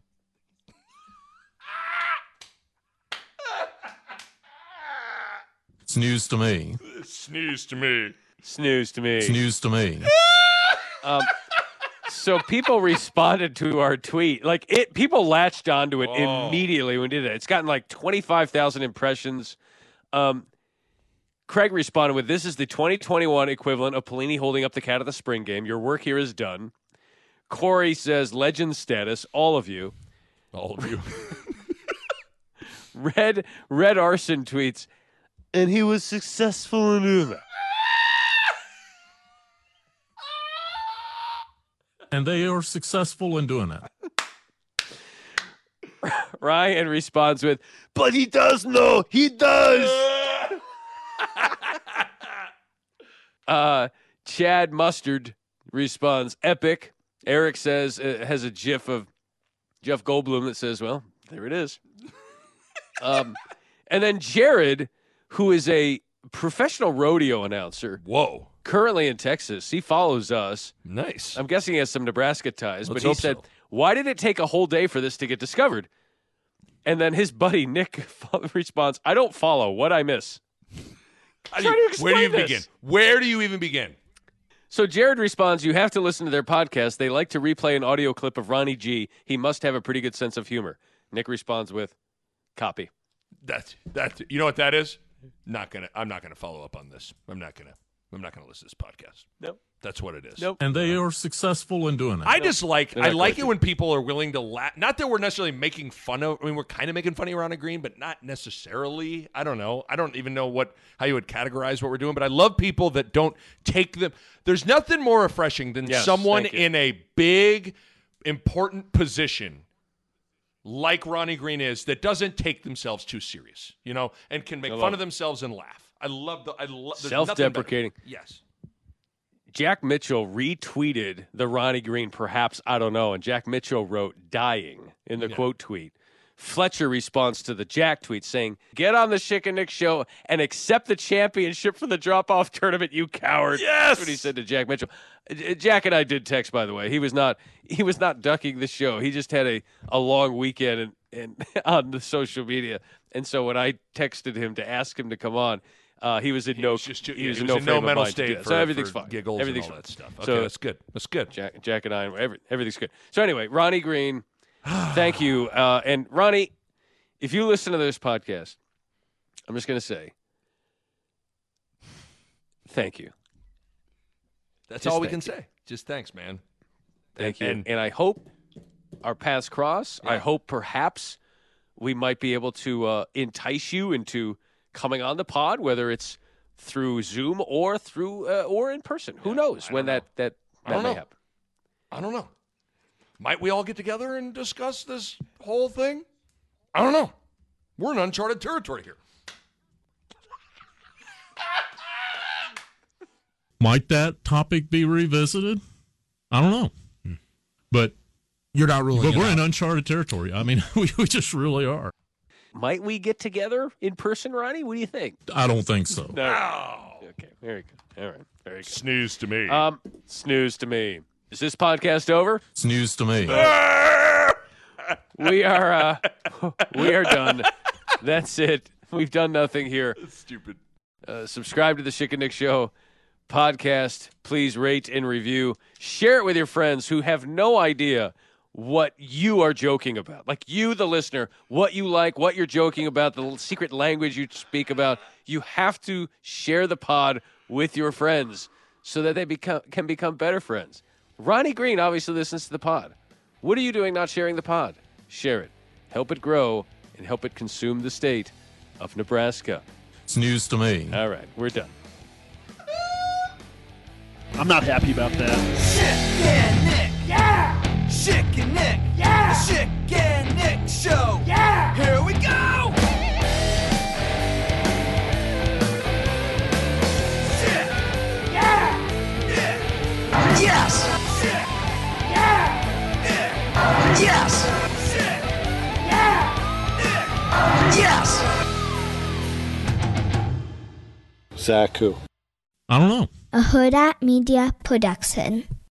It's news to me. Snooze to me. Snooze to me. It's news to me. So people responded to our tweet. People latched onto it immediately when we did it. It's gotten like 25,000 impressions. Craig responded with, this is the 2021 equivalent of Pelini holding up the cat at the spring game. Your work here is done. Corey says, legend status, all of you. All of you. Red Arson tweets, and he was successful in doing that. And they are successful in doing that. Ryan responds with, but he does know. He does. Chad Mustard responds, epic. Eric says, has a gif of Jeff Goldblum that says, well, there it is. And then Jared, who is a professional rodeo announcer. Whoa. Currently in Texas. He follows us. Nice. I'm guessing he has some Nebraska ties. Let's but he hope said, so. why did it take a whole day for this to get discovered? And then his buddy Nick responds, I don't follow. What'd I miss? Where do you begin? Where do you even begin? So Jared responds, you have to listen to their podcast. They like to replay an audio clip of Ronnie G. He must have a pretty good sense of humor. Nick responds with, copy. That's you know what that is? I'm not gonna follow up on this. I'm not gonna listen to this podcast. Nope. That's what it is. Nope. And they are successful in doing that. I like it when people are willing to laugh. Not that we're necessarily making fun of. I mean, we're kind of making fun of Ronnie Green, but not necessarily. I don't know. I don't even know how you would categorize what we're doing. But I love people that don't take them. There's nothing more refreshing than someone in a big, important position like Ronnie Green is that doesn't take themselves too serious, and can make fun of themselves and laugh. I love self-deprecating. Yes. Jack Mitchell retweeted the Ronnie Green, perhaps, I don't know, and Jack Mitchell wrote dying in the quote tweet. Fletcher responds to the Jack tweet saying, get on the Schick and Nick show and accept the championship for the drop-off tournament, you coward. Yes! That's what he said to Jack Mitchell. Jack and I did text, by the way. He was not ducking the show. He just had a long weekend and on the social media. And so when I texted him to ask him to come on, he was in no mental state. So everything's fine. Giggles everything's and all that stuff. Okay, so that's good. That's good. Jack and I, everything's good. So anyway, Ronnie Green, thank you. And Ronnie, if you listen to this podcast, I'm just going to say, thank you. That's all we can say. Just thanks, man. Thank you. And I hope our paths cross. Yeah. I hope perhaps we might be able to entice you into coming on the pod, whether it's through Zoom or through or in person. Who knows when that may happen? I don't know. Might we all get together and discuss this whole thing? I don't know. We're in uncharted territory here. Might that topic be revisited? I don't know. But you're not ruling But we're in uncharted territory. I mean, we just really are. Might we get together in person, Ronnie? What do you think? I don't think so. No. Okay, very good. All right, very good. Snooze to me. Snooze to me. Is this podcast over? Snooze to me. We are done. That's it. We've done nothing here. That's stupid. Subscribe to the Schick and Nick Show podcast. Please rate and review. Share it with your friends who have no idea what you are joking about. Like you, the listener, what you like, what you're joking about, the secret language you speak about. You have to share the pod with your friends so that they can become better friends. Ronnie Green obviously listens to the pod. What are you doing not sharing the pod? Share it. Help it grow and help it consume the state of Nebraska. It's news to me. All right, we're done. I'm not happy about that. Schick and Nick, yeah! Schick and Nick, yeah! The Schick and Nick Show, yeah! Here we go! Schick, yeah! Nick. Yes! Schick, yeah! Nick. Yes! Schick, yeah! Nick. Yes! Zach who? I don't know. A Huda Media Production.